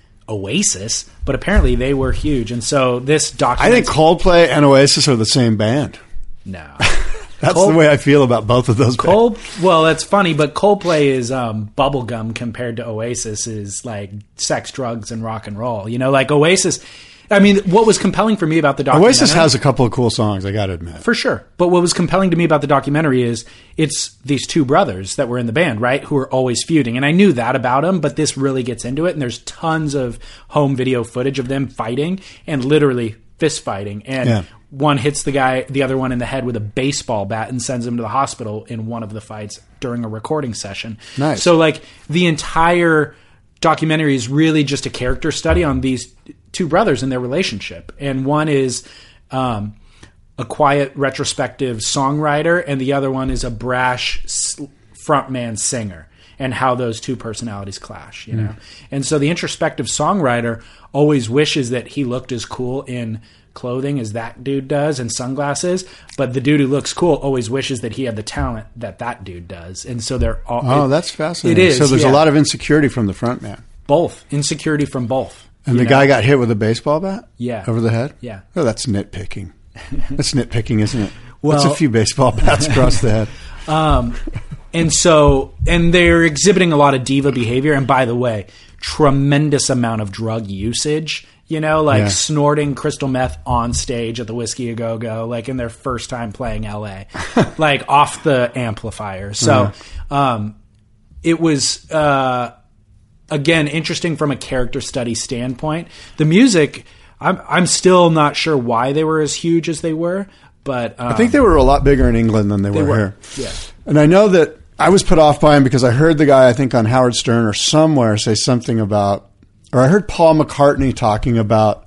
Oasis, but apparently they were huge. And so this document, I think Coldplay and Oasis are the same band. No. That's Cold, the way I feel about both of those bands. Cold, well, that's funny, but Coldplay is um, bubblegum compared to Oasis is like sex, drugs, and rock and roll. You know, like Oasis, I mean, what was compelling for me about the documentary... Oasis has a couple of cool songs, I got to admit. For sure. But what was compelling to me about the documentary is it's these two brothers that were in the band, right, who are always feuding. And I knew that about them, but this really gets into it. And there's tons of home video footage of them fighting and literally fist fighting. And... Yeah. One hits the guy, the other one in the head with a baseball bat and sends him to the hospital in one of the fights during a recording session. Nice. So, like, the entire documentary is really just a character study on these two brothers and their relationship. And one is um, a quiet, retrospective songwriter, and the other one is a brash frontman singer, and how those two personalities clash, you know? Mm. And so the introspective songwriter always wishes that he looked as cool in clothing as that dude does and sunglasses, but the dude who looks cool always wishes that he had the talent that that dude does. And so they're all... Oh, it, that's fascinating. It is. So there's yeah. a lot of insecurity from the front man. Both. Insecurity from both. And the know? guy got hit with a baseball bat? Yeah. Over the head? Yeah. Oh, that's nitpicking. That's nitpicking, isn't it? Well, that's a few baseball bats across the head. Um, and so, and they're exhibiting a lot of diva behavior. And by the way, tremendous amount of drug usage. You know, like yeah. snorting crystal meth on stage at the Whiskey A Go Go, like in their first time playing L A, like off the amplifier. So uh-huh. um, it was, uh, again, interesting from a character study standpoint. The music, I'm, I'm still not sure why they were as huge as they were, but... Um, I think they were a lot bigger in England than they, they were, were here. Yeah. And I know that I was put off by him because I heard the guy, I think on Howard Stern or somewhere, say something about... Or I heard Paul McCartney talking about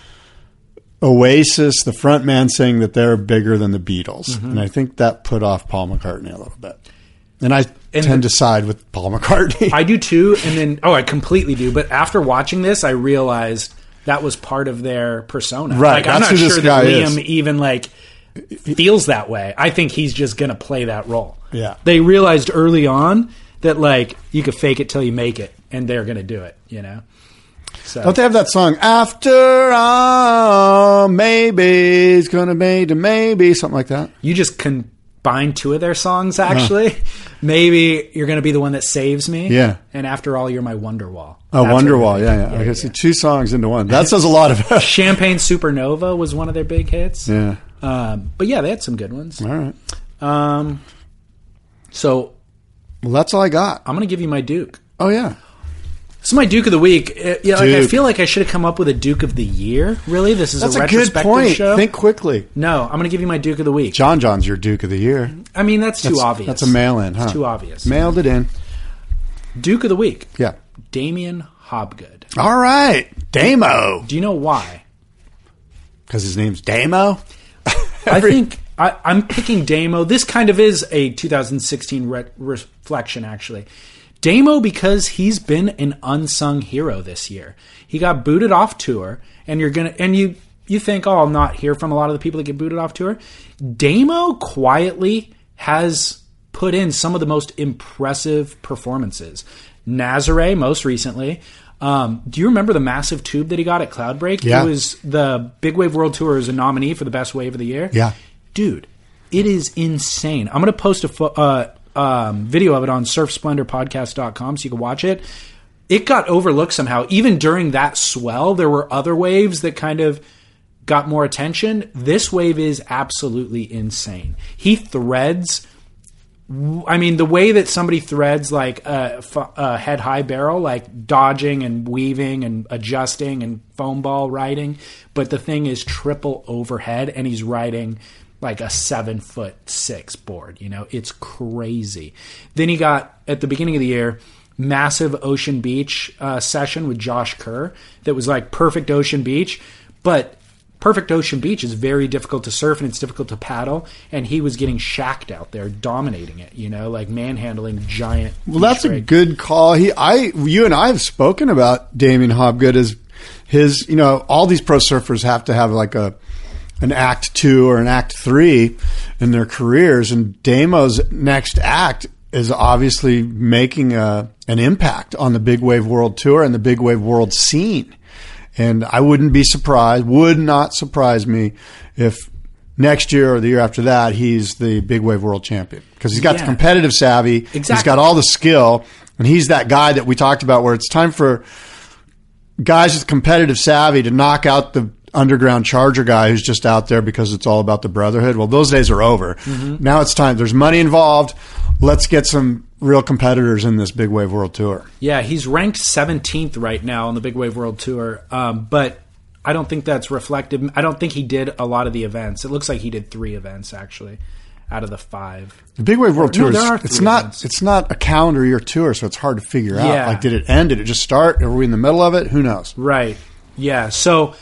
Oasis, the front man, saying that they're bigger than the Beatles. Mm-hmm. And I think that put off Paul McCartney a little bit. And I and tend the, to side with Paul McCartney. I do too. And then, oh, I completely do. But after watching this, I realized that was part of their persona. Right. Like, I'm not sure that Liam is. even like feels that way. I think he's just going to play that role. Yeah. They realized early on that like you could fake it till you make it, and they're going to do it, you know? So. Don't they have that song, After All, maybe it's going to be to maybe, something like that? You just combined two of their songs, actually. Uh. Maybe you're going to be the one that saves me. Yeah. And After All, you're my Wonderwall. Oh, That's Wonderwall, yeah, yeah. yeah. I guess yeah. two songs into one. That says a lot about Champagne Supernova was one of their big hits. Yeah. Um, but yeah, they had some good ones. All right. Um, so. Well, that's all I got. I'm going to give you my Duke. Oh, yeah. This is my Duke of the Week. Yeah, like I feel like I should have come up with a Duke of the Year. Really, this is That's a retrospective a good point. show. Think quickly. No, I'm going to give you my Duke of the Week. John John's your Duke of the Year. I mean, that's too that's, obvious. That's a mail-in, huh? It's too obvious. Mailed it in. Duke of the Week. Yeah. Damien Hobgood. All right, Damo. Do you know why? Because his name's Damo. I think I, I'm picking Damo. This kind of is a two thousand sixteen re- reflection, actually. Damo, because he's been an unsung hero this year. He got booted off tour, and you're gonna and you you think, oh, I'll not hear from a lot of the people that get booted off tour. Damo quietly has put in some of the most impressive performances. Nazare, most recently. Um, do you remember the massive tube that he got at Cloudbreak? Yeah. He was the Big Wave World Tour as a nominee for the best wave of the year. Yeah. Dude, it is insane. I'm going to post a fo- uh, um, video of it on surf splendor podcast dot com so you can watch it. It got overlooked somehow. Even during that swell, there were other waves that kind of got more attention. This wave is absolutely insane. He threads... I mean, the way that somebody threads like a, a head high barrel, like dodging and weaving and adjusting and foam ball riding, but the thing is triple overhead, and he's riding like a seven foot six board. You know, it's crazy. Then he got at the beginning of the year, massive Ocean Beach uh, session with Josh Kerr that was like perfect Ocean Beach, but Perfect Ocean Beach is very difficult to surf and it's difficult to paddle, and he was getting shacked out there, dominating it, you know, like manhandling giant. Well, that's rig. a good call. He, I, you and I have spoken about Damien Hobgood as his, you know, all these pro surfers have to have like a, an act two or an act three in their careers, and Damo's next act is obviously making a, an impact on the Big Wave World Tour and the Big Wave World scene. And I wouldn't be surprised, would not surprise me if next year or the year after that, he's the Big Wave World Champion. Because he's got yeah. the competitive savvy, exactly. He's got all the skill, and he's that guy that we talked about where it's time for guys with competitive savvy to knock out the underground charger guy who's just out there because it's all about the brotherhood. Well, those days are over. Mm-hmm. Now it's time. There's money involved. Let's get some real competitors in this Big Wave World Tour. Yeah, he's ranked seventeenth right now on the Big Wave World Tour, um, but I don't think that's reflective. I don't think he did a lot of the events. It looks like he did three events, actually, out of the five. The Big Wave World or, Tour, no, is, it's not events. It's not a calendar year tour, so it's hard to figure out. Yeah. Like, did it end? Did it just start? Are we in the middle of it? Who knows? Right. Yeah, so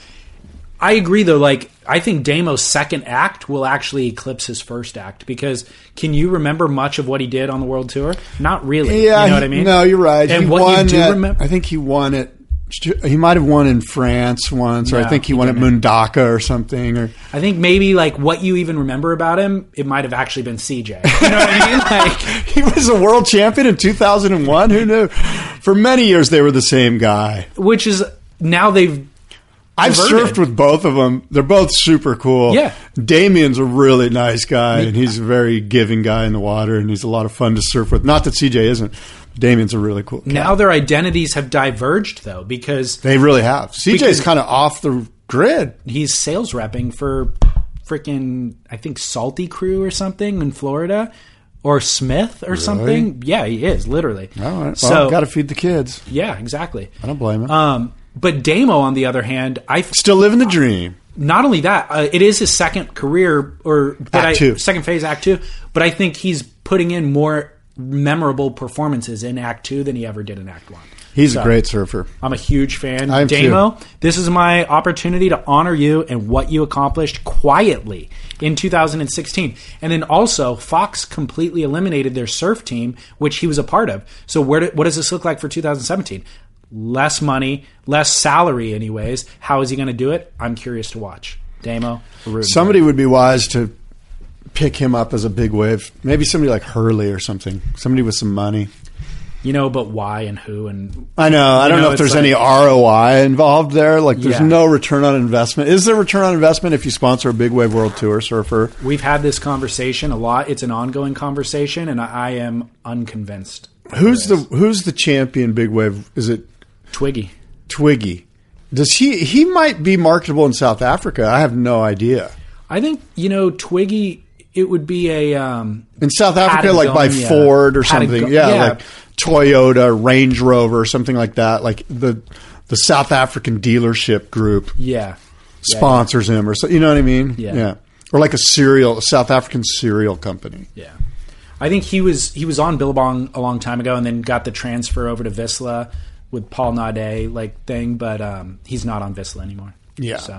I agree, though. Like, I think Damo's second act will actually eclipse his first act, because can you remember much of what he did on the World Tour? Not really. Yeah, you know he, what I mean? No, you're right. And he what won you do at, remember? I think he won it. He might have won in France once, or no, I think he, he won didn't. at Mundaka or something. Or I think maybe like what you even remember about him, it might have actually been C J. You know what I mean? Like, he was a world champion in two thousand one. Who knew? For many years, they were the same guy. Which is now they've. I've diverted. surfed with both of them. They're both super cool. Yeah. Damien's a really nice guy, and he's a very giving guy in the water, and he's a lot of fun to surf with. Not that C J isn't. Damien's a really cool guy. Now their identities have diverged, though, because they really have. C J's kind of off the grid. He's sales repping for freaking, I think, Salty Crew or something in Florida, or Smith or really? something. Yeah, he is, literally. All right. Well, so, got to feed the kids. Yeah, exactly. I don't blame him. Um, but Damo, on the other hand, I still living the dream. Not only that, uh, it is his second career or act I, two. second phase, Act Two. But I think he's putting in more memorable performances in Act Two than he ever did in Act One. He's so, a great surfer. I'm a huge fan. I am Damo, too. This is my opportunity to honor you and what you accomplished quietly in two thousand sixteen. And then also, Fox completely eliminated their surf team, which he was a part of. So where do, what does this look like for two thousand seventeen? Less money, less salary anyways. How is he going to do it? I'm curious to watch. Damo. Somebody would be wise to pick him up as a big wave. Maybe somebody like Hurley or something. Somebody with some money. You know, but why and who and I know. I don't know, know if there's like, any R O I involved there. Like, there's yeah. no return on investment. Is there return on investment if you sponsor a Big Wave World Tour surfer? We've had this conversation a lot. It's an ongoing conversation, and I am unconvinced. Who's the Who's the champion Big Wave? Is it Twiggy? Twiggy. Does he? He might be marketable in South Africa. I have no idea. I think you know Twiggy. It would be a um, in South Africa, Patagonia, like by Ford or something. Patagon- yeah, yeah, like Toyota, Range Rover, or something like that. Like the the South African dealership group. Yeah, sponsors yeah, yeah. him, or so. You know what I mean? Yeah. yeah. Or like a cereal, a South African cereal company. Yeah. I think he was he was on Billabong a long time ago, and then got the transfer over to Vissla with Paul Naudé like thing, but um, he's not on Vissla anymore. Yeah. So,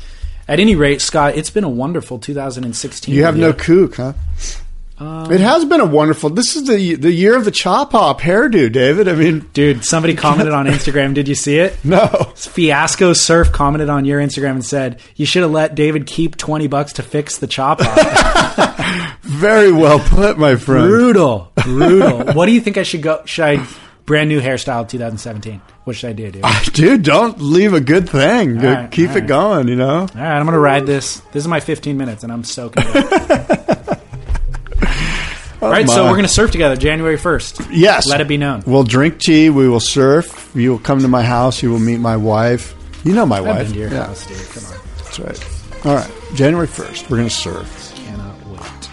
at any rate, Scott, it's been a wonderful two thousand sixteen. You have no kook, huh? Um, it has been a wonderful. This is the the year of the chop hop hairdo, David. I mean, dude, somebody commented on Instagram. Did you see it? No. Fiasco Surf commented on your Instagram and said, "You should have let David keep twenty bucks to fix the chop hop." Very well put, my friend. Brutal, brutal. What do you think I should go? Should I brand new hairstyle twenty seventeen? What should I do, dude? Uh, dude, don't leave a good thing. Good, right, keep it right. going, you know? All right, I'm going to ride this. This is my fifteen minutes, and I'm soaking it. All right, my. So we're going to surf together January first. Yes. Let it be known. We'll drink tea. We will surf. You will come to my house. You will meet my wife. You know my I've wife. Been to your yeah. house, dude. Come on. That's right. All right. January first. We're going to surf. Cannot wait.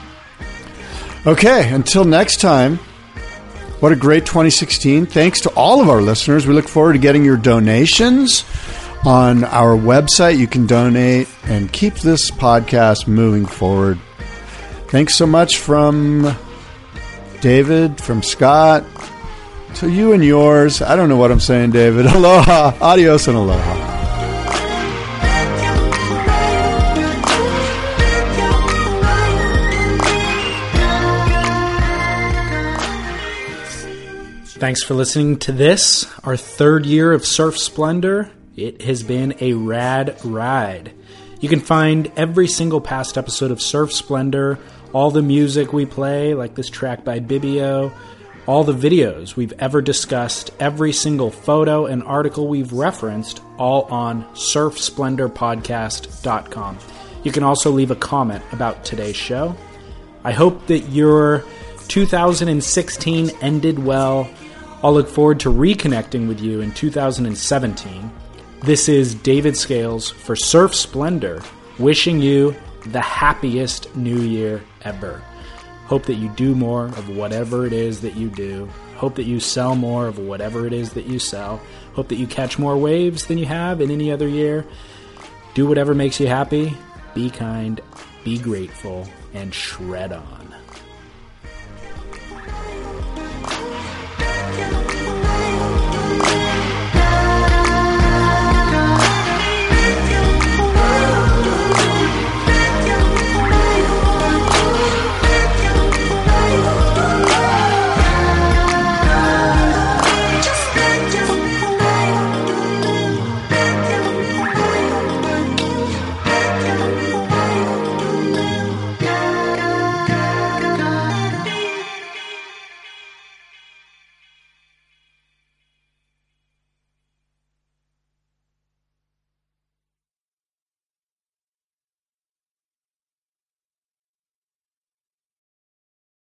Okay. Until next time. What a great twenty sixteen. Thanks to all of our listeners. We look forward to getting your donations on our website. You can donate and keep this podcast moving forward. Thanks so much from David, from Scott, to you and yours. I don't know what I'm saying, David. Aloha. Adios and aloha. Thanks for listening to this, our third year of Surf Splendor. It has been a rad ride. You can find every single past episode of Surf Splendor, all the music we play, like this track by Bibio, all the videos we've ever discussed, every single photo and article we've referenced, all on surf splendor podcast dot com. You can also leave a comment about today's show. I hope that your two thousand sixteen ended well. I'll look forward to reconnecting with you in two thousand seventeen. This is David Scales for Surf Splendor, wishing you the happiest new year ever. Hope that you do more of whatever it is that you do. Hope that you sell more of whatever it is that you sell. Hope that you catch more waves than you have in any other year. Do whatever makes you happy. Be kind, be grateful, and shred on.